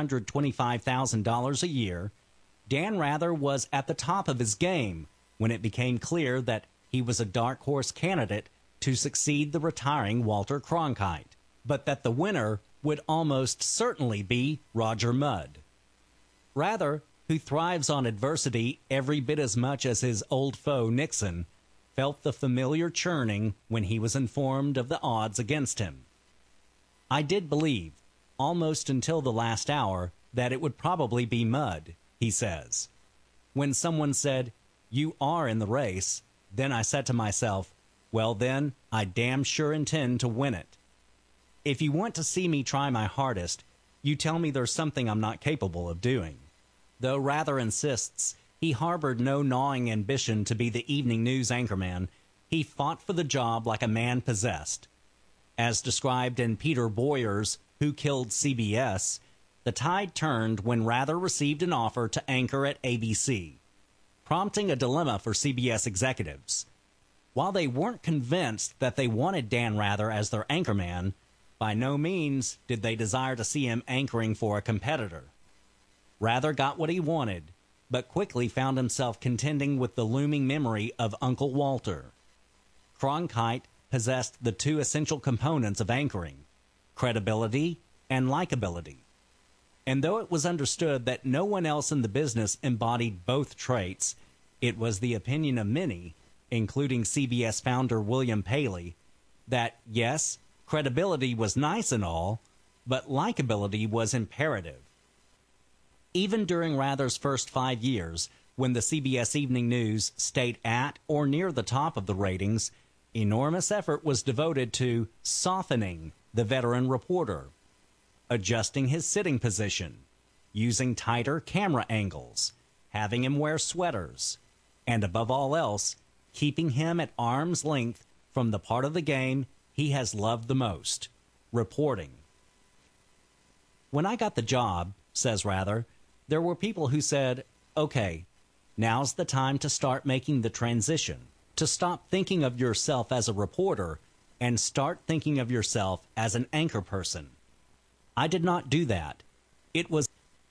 $225,000 a year, Dan Rather was at the top of his game when it became clear that he was a dark horse candidate to succeed the retiring Walter Cronkite, but that the winner would almost certainly be Roger Mudd. Rather, who thrives on adversity every bit as much as his old foe Nixon, felt the familiar churning when he was informed of the odds against him. "I did believe, almost until the last hour, that it would probably be Mudd," he says. "When someone said, 'You are in the race,' then I said to myself, well then, I damn sure intend to win it. If you want to see me try my hardest, you tell me there's something I'm not capable of doing." Though Rather insists he harbored no gnawing ambition to be the evening news anchorman, he fought for the job like a man possessed. As described in Peter Boyer's Who Killed CBS, the tide turned when Rather received an offer to anchor at ABC, prompting a dilemma for CBS executives. While they weren't convinced that they wanted Dan Rather as their anchorman, by no means did they desire to see him anchoring for a competitor. Rather got what he wanted, but quickly found himself contending with the looming memory of Uncle Walter. Cronkite possessed the 2 essential components of anchoring, credibility and likability. And though it was understood that no one else in the business embodied both traits, it was the opinion of many, including CBS founder William Paley, that yes, credibility was nice and all, but likability was imperative. Even during Rather's first 5 years, when the CBS Evening News stayed at or near the top of the ratings, enormous effort was devoted to softening the veteran reporter, adjusting his sitting position, using tighter camera angles, having him wear sweaters, and above all else, keeping him at arm's length from the part of the game he has loved the most, reporting. "When I got the job," says Rather, "there were people who said, okay, now's the time to start making the transition, to stop thinking of yourself as a reporter and start thinking of yourself as an anchor person. I did not do that. It was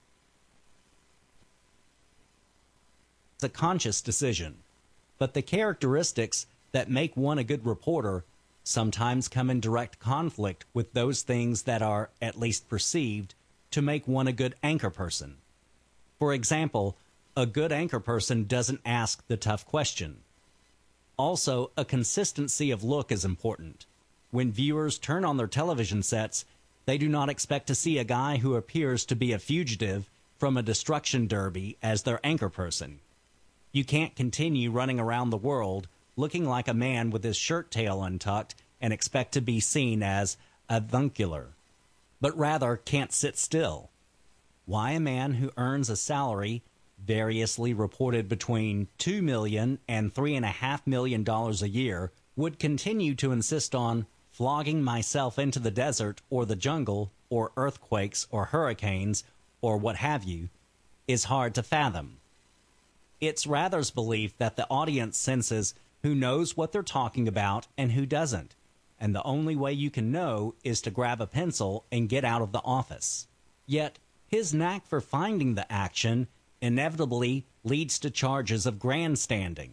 a conscious decision. But the characteristics that make one a good reporter sometimes come in direct conflict with those things that are, at least perceived, to make one a good anchor person. For example, a good anchor person doesn't ask the tough question. Also, a consistency of look is important. When viewers turn on their television sets, they do not expect to see a guy who appears to be a fugitive from a destruction derby as their anchor person. You can't continue running around the world looking like a man with his shirt tail untucked and expect to be seen as avuncular. but rather can't sit still. Why a man who earns a salary variously reported between $2 million and $3.5 million a year would continue to insist on flogging myself into the desert or the jungle or earthquakes or hurricanes or what have you is hard to fathom. It's Rather's belief that the audience senses who knows what they're talking about and who doesn't, and the only way you can know is to grab a pencil and get out of the office. Yet, his knack for finding the action inevitably leads to charges of grandstanding.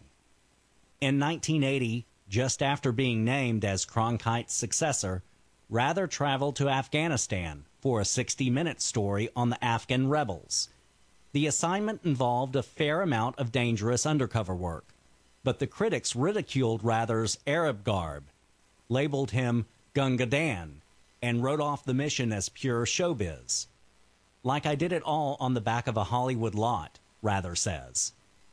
In 1980, just after being named as Cronkite's successor, Rather traveled to Afghanistan for a 60-minute story on the Afghan rebels. The assignment involved a fair amount of dangerous undercover work, but the critics ridiculed Rather's Arab garb, labeled him Gunga Dan, and wrote off the mission as pure showbiz. Like I did it all on the back of a Hollywood lot, Rather says.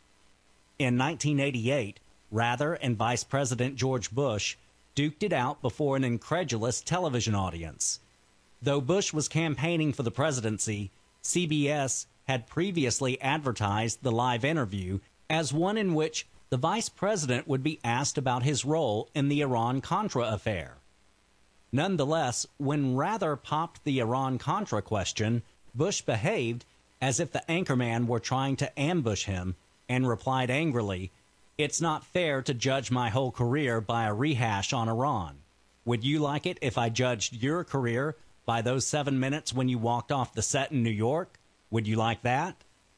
In 1988, Rather and Vice President George Bush duked it out before an incredulous television audience. Though Bush was campaigning for the presidency, CBS had previously advertised the live interview as one in which the vice president would be asked about his role in the Iran-Contra affair. Nonetheless, when Rather popped the Iran-Contra question, Bush behaved as if the anchorman were trying to ambush him and replied angrily, "It's not fair to judge my whole career by a rehash on Iran. Would you like it if I judged your career by those 7 minutes when you walked off the set in New York? Would you like that?"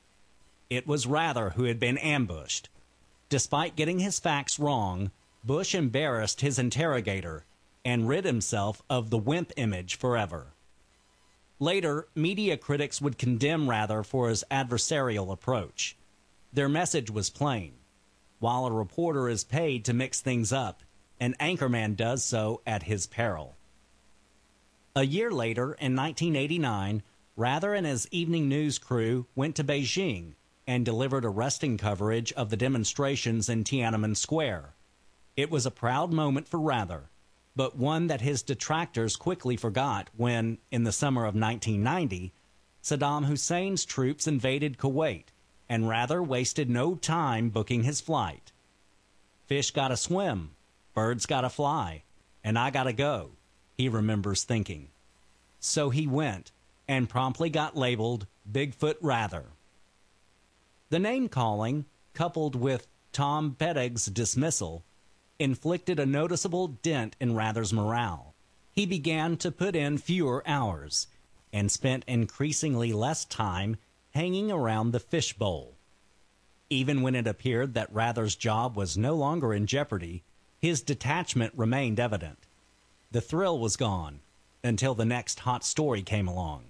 It was Rather who had been ambushed. Despite getting his facts wrong, Bush embarrassed his interrogator and rid himself of the wimp image forever. Later, media critics would condemn Rather for his adversarial approach. Their message was plain. While a reporter is paid to mix things up, an anchorman does so at his peril. A year later, in 1989, Rather and his evening news crew went to Beijing and delivered arresting coverage of the demonstrations in Tiananmen Square. It was a proud moment for Rather, but one that his detractors quickly forgot when, in the summer of 1990, Saddam Hussein's troops invaded Kuwait, and Rather wasted no time booking his flight. "Fish gotta swim, birds gotta fly, and I gotta go," he remembers thinking. So he went, and promptly got labeled Bigfoot Rather. The name-calling, coupled with Tom Pettag's dismissal, inflicted a noticeable dent in Rather's morale. He began to put in fewer hours and spent increasingly less time hanging around the fishbowl. Even when it appeared that Rather's job was no longer in jeopardy, his detachment remained evident. The thrill was gone until the next hot story came along.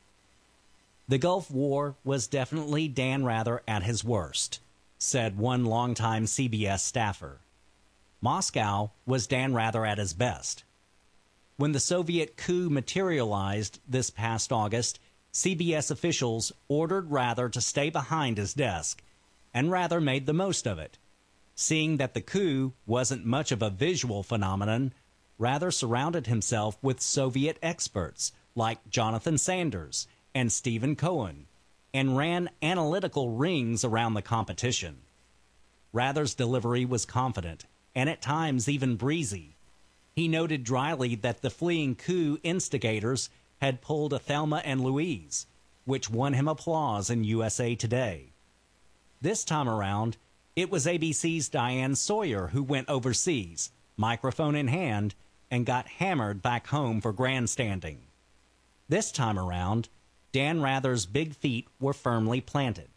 The Gulf War was definitely Dan Rather at his worst, said one longtime CBS staffer. Moscow was Dan Rather at his best. When the Soviet coup materialized this past August, CBS officials ordered Rather to stay behind his desk, and Rather made the most of it. Seeing that the coup wasn't much of a visual phenomenon, Rather surrounded himself with Soviet experts like Jonathan Sanders and Stephen Cohen, and ran analytical rings around the competition. Rather's delivery was confident, and at times even breezy. He noted dryly that the fleeing coup instigators had pulled a Thelma and Louise, which won him applause in USA Today. This time around, it was ABC's Diane Sawyer who went overseas, microphone in hand, and got hammered back home for grandstanding. This time around, Dan Rather's big feet were firmly planted.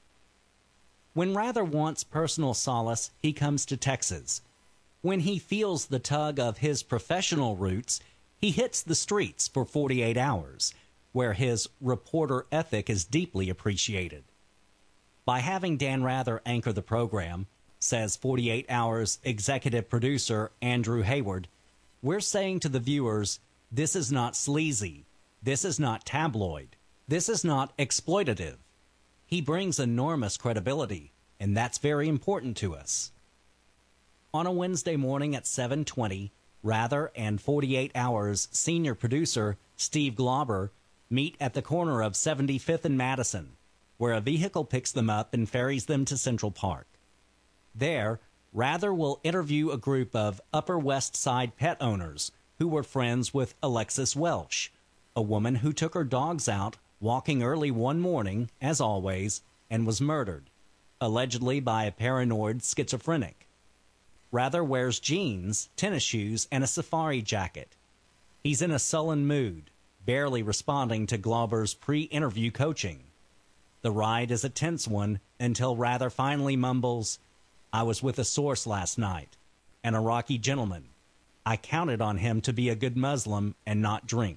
When Rather wants personal solace, he comes to Texas. When he feels the tug of his professional roots, he hits the streets for 48 hours, where his reporter ethic is deeply appreciated. By having Dan Rather anchor the program, says 48 Hours executive producer Andrew Hayward, we're saying to the viewers, this is not sleazy, this is not tabloid, this is not exploitative. He brings enormous credibility, and that's very important to us. On a Wednesday morning at 7:20, Rather and 48 Hours senior producer Steve Glauber meet at the corner of 75th and Madison, where a vehicle picks them up and ferries them to Central Park. There, Rather will interview a group of Upper West Side pet owners who were friends with Alexis Welsh, a woman who took her dogs out walking early one morning, as always, and was murdered, allegedly by a paranoid schizophrenic. Rather wears jeans, tennis shoes, and a safari jacket. He's in a sullen mood, barely responding to Glauber's pre-interview coaching. The ride is a tense one until Rather finally mumbles, "I was with a source last night, an Iraqi gentleman. I counted on him to be a good Muslim and not drink."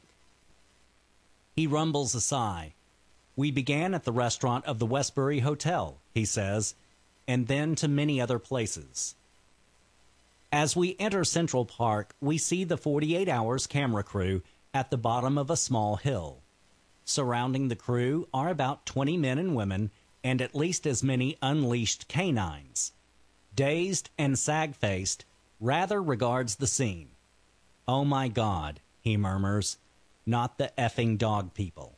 He rumbles a sigh. "We began at the restaurant of the Westbury Hotel," he says, "and then to many other places." As we enter Central Park, we see the 48 Hours camera crew at the bottom of a small hill. Surrounding the crew are about 20 men and women and at least as many unleashed canines. Dazed and sag-faced, Rather regards the scene. "Oh my God," he murmurs, "not the effing dog people."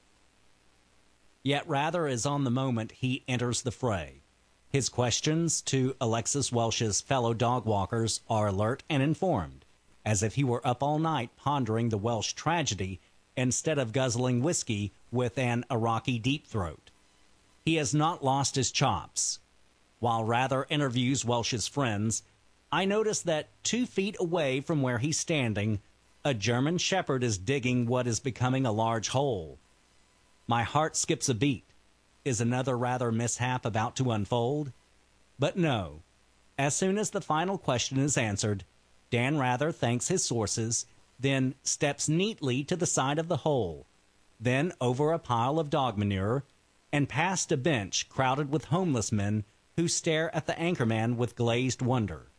Yet Rather is on the moment he enters the fray. His questions to Alexis Welsh's fellow dog walkers are alert and informed, as if he were up all night pondering the Welsh tragedy instead of guzzling whiskey with an Iraqi deep throat. He has not lost his chops. While Rather interviews Welsh's friends, I notice that 2 feet away from where he's standing, a German Shepherd is digging what is becoming a large hole. My heart skips a beat. Is another Rather mishap about to unfold? But no. As soon as the final question is answered, Dan Rather thanks his sources, then steps neatly to the side of the hole, then over a pile of dog manure, and past a bench crowded with homeless men who stare at the anchorman with glazed wonder.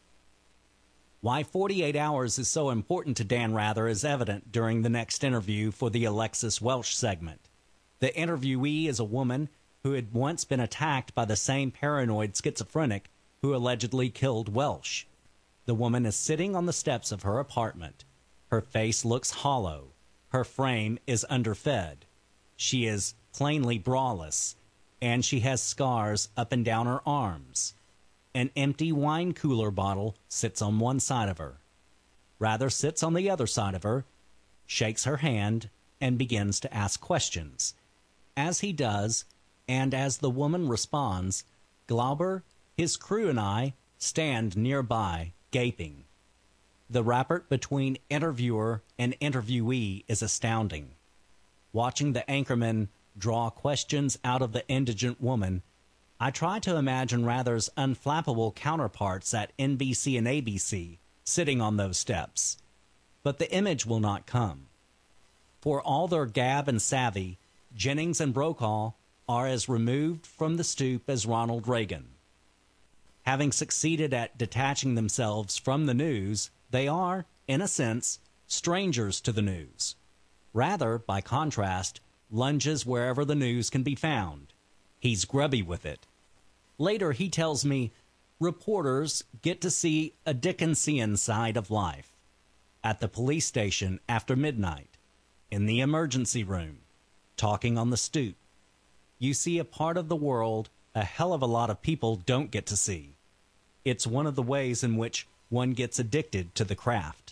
Why 48 Hours is so important to Dan Rather is evident during the next interview for the Alexis Welsh segment. The interviewee is a woman who had once been attacked by the same paranoid schizophrenic who allegedly killed Welsh. The woman is sitting on the steps of her apartment. Her face looks hollow. Her frame is underfed. She is plainly braless, and she has scars up and down her arms. An empty wine cooler bottle sits on one side of her. Rather sits on the other side of her, shakes her hand, and begins to ask questions. As he does, and as the woman responds, Glauber, his crew, and I stand nearby, gaping. The rapport between interviewer and interviewee is astounding. Watching the anchorman draw questions out of the indigent woman, I try to imagine Rather's unflappable counterparts at NBC and ABC sitting on those steps. But the image will not come. For all their gab and savvy, Jennings and Brokaw are as removed from the stoop as Ronald Reagan. Having succeeded at detaching themselves from the news, they are, in a sense, strangers to the news. Rather, by contrast, lunges wherever the news can be found. He's grubby with it. Later, he tells me, reporters get to see a Dickensian side of life. At the police station after midnight, in the emergency room, talking on the stoop. You see a part of the world a hell of a lot of people don't get to see. It's one of the ways in which one gets addicted to the craft.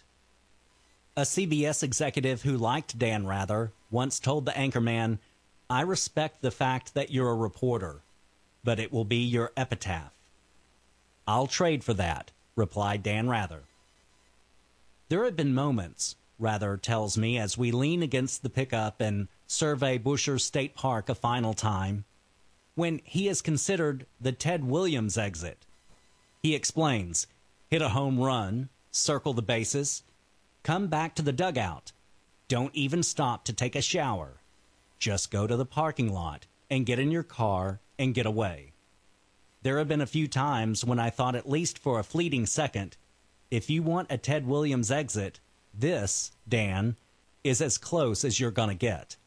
A CBS executive who liked Dan Rather once told the anchorman, "I respect the fact that you're a reporter, but it will be your epitaph." "I'll trade for that," replied Dan Rather. There have been moments, Rather tells me, as we lean against the pickup and survey Busher State Park a final time, when he has considered the Ted Williams exit. He explains, hit a home run, circle the bases, come back to the dugout, don't even stop to take a shower. Just go to the parking lot and get in your car and get away. There have been a few times when I thought, at least for a fleeting second, if you want a Ted Williams exit, this, Dan, is as close as you're going to get.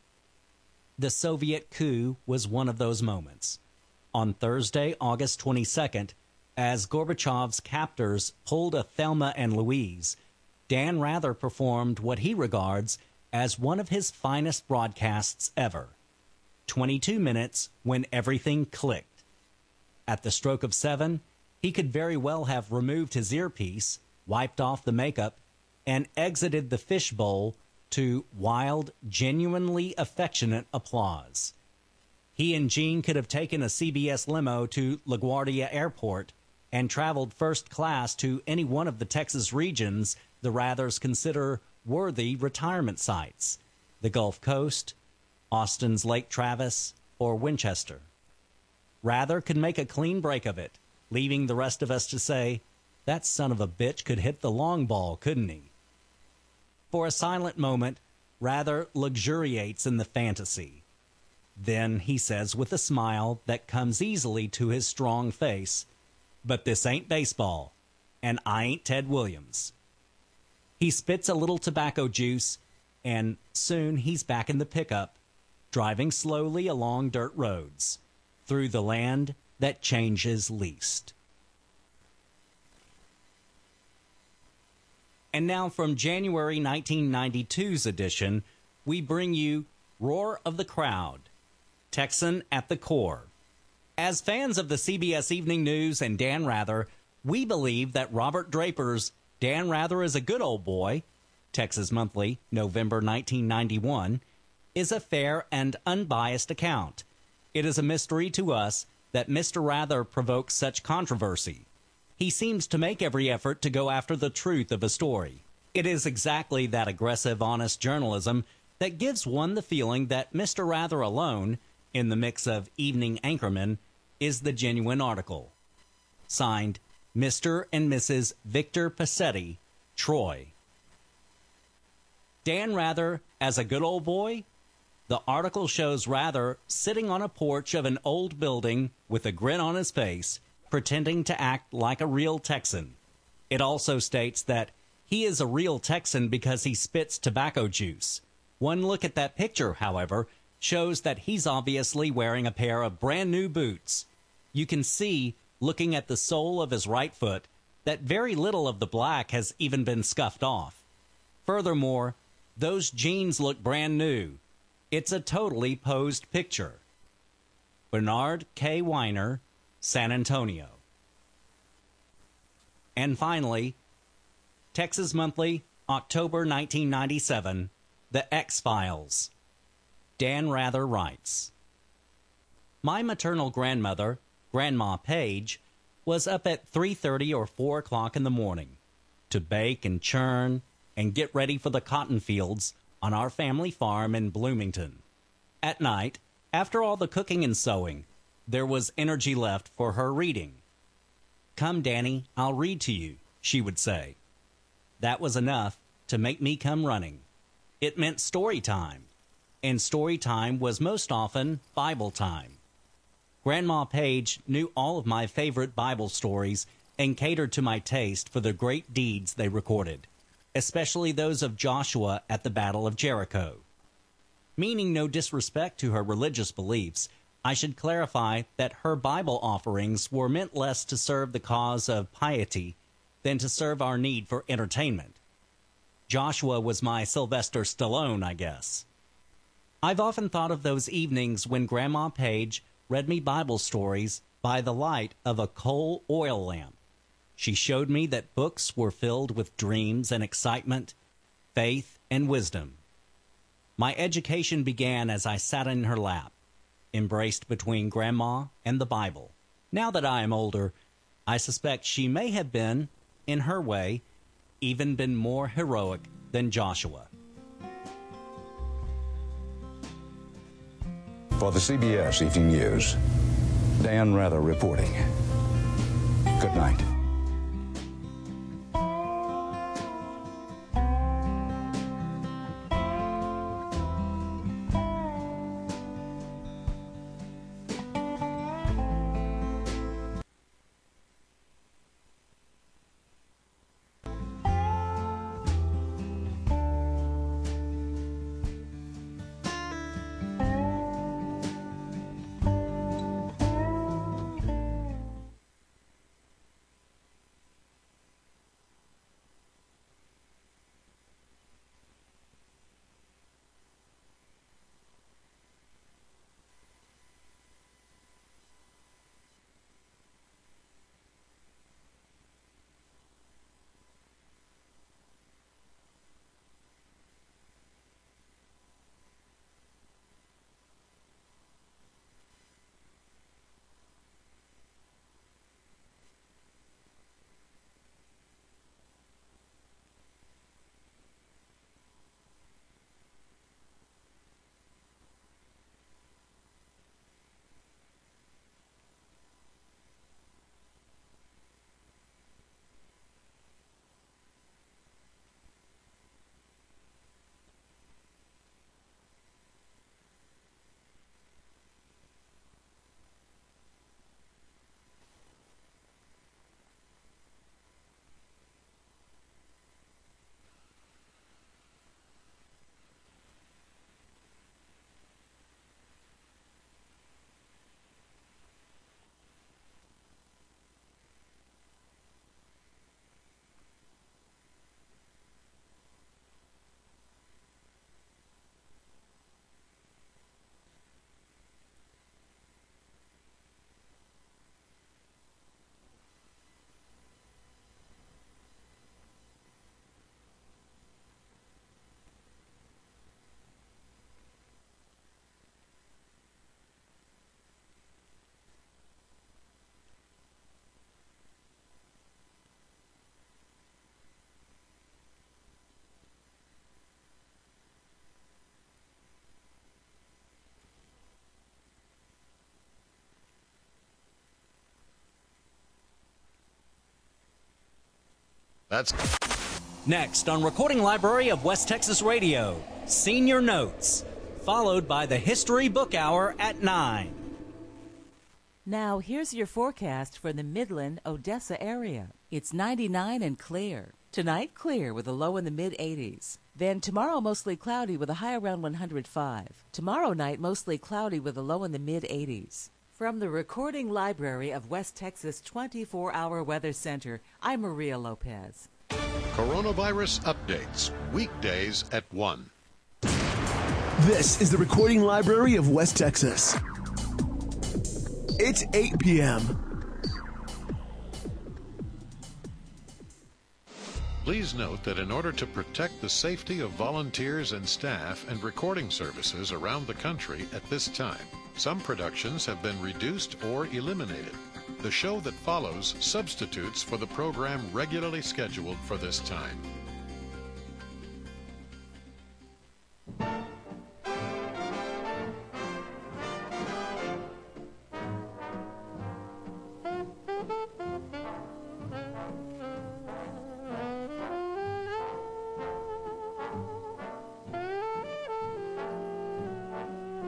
The Soviet coup was one of those moments. On Thursday, August 22nd, as Gorbachev's captors pulled a Thelma and Louise, Dan Rather performed what he regards as one of his finest broadcasts ever. 22 minutes when everything clicked. At the stroke of 7, he could very well have removed his earpiece, wiped off the makeup, and exited the fishbowl to wild, genuinely affectionate applause. He and Gene could have taken a CBS limo to LaGuardia Airport and traveled first class to any one of the Texas regions the Rathers consider worthy retirement sites: the Gulf Coast, Austin's Lake Travis, or Winchester. Rather could make a clean break of it, leaving the rest of us to say, that son of a bitch could hit the long ball, couldn't he? For a silent moment, Rather luxuriates in the fantasy. Then he says with a smile that comes easily to his strong face, "But this ain't baseball, and I ain't Ted Williams." He spits a little tobacco juice, and soon he's back in the pickup, driving slowly along dirt roads, through the land that changes least. And now from January 1992's edition, we bring you Roar of the Crowd, Texan at the Core. As fans of the CBS Evening News and Dan Rather, we believe that Robert Draper's Dan Rather is a Good Old Boy, Texas Monthly, November 1991, is a fair and unbiased account. It is a mystery to us that Mr. Rather provokes such controversy. He seems to make every effort to go after the truth of a story. It is exactly that aggressive, honest journalism that gives one the feeling that Mr. Rather alone, in the mix of evening anchormen, is the genuine article. Signed, Mr. and Mrs. Victor Passetti, Troy. Dan Rather as a Good Old Boy? The article shows Rather sitting on a porch of an old building with a grin on his face, pretending to act like a real Texan. It also states that he is a real Texan because he spits tobacco juice. One look at that picture, however, shows that he's obviously wearing a pair of brand new boots. You can see, looking at the sole of his right foot, that very little of the black has even been scuffed off. Furthermore, those jeans look brand new. It's a totally posed picture. Bernard K. Weiner, San Antonio. And finally, Texas Monthly, October 1997, The X-Files. Dan Rather writes, "My maternal grandmother, Grandma Page, was up at 3:30 or 4 o'clock in the morning to bake and churn and get ready for the cotton fields on our family farm in Bloomington. At night, after all the cooking and sewing, there was energy left for her reading. 'Come, Danny, I'll read to you,' she would say. That was enough to make me come running. It meant story time, and story time was most often Bible time. Grandma Page knew all of my favorite Bible stories and catered to my taste for the great deeds they recorded, especially those of Joshua at the Battle of Jericho. Meaning no disrespect to her religious beliefs, I should clarify that her Bible offerings were meant less to serve the cause of piety than to serve our need for entertainment. Joshua was my Sylvester Stallone, I guess. I've often thought of those evenings when Grandma Page read me Bible stories by the light of a coal oil lamp. She showed me that books were filled with dreams and excitement, faith and wisdom. My education began as I sat in her lap, embraced between Grandma and the Bible. Now that I am older, I suspect she may have been, in her way, even been more heroic than Joshua." For the CBS Evening News, Dan Rather reporting. Good night. That's Next on Recording Library of West Texas Radio, Senior Notes, followed by the History Book Hour at 9. Now, here's your forecast for the Midland, Odessa area. It's 99 and clear. Tonight, clear with a low in the mid-80s. Then tomorrow, mostly cloudy with a high around 105. Tomorrow night, mostly cloudy with a low in the mid-80s. From the Recording Library of West Texas 24-Hour Weather Center, I'm Maria Lopez. Coronavirus Updates, weekdays at 1. This is the Recording Library of West Texas. It's 8 p.m. Please note that in order to protect the safety of volunteers and staff and recording services around the country at this time, some productions have been reduced or eliminated. The show that follows substitutes for the program regularly scheduled for this time.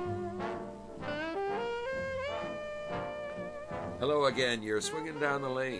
Hello again. You're swinging down the lane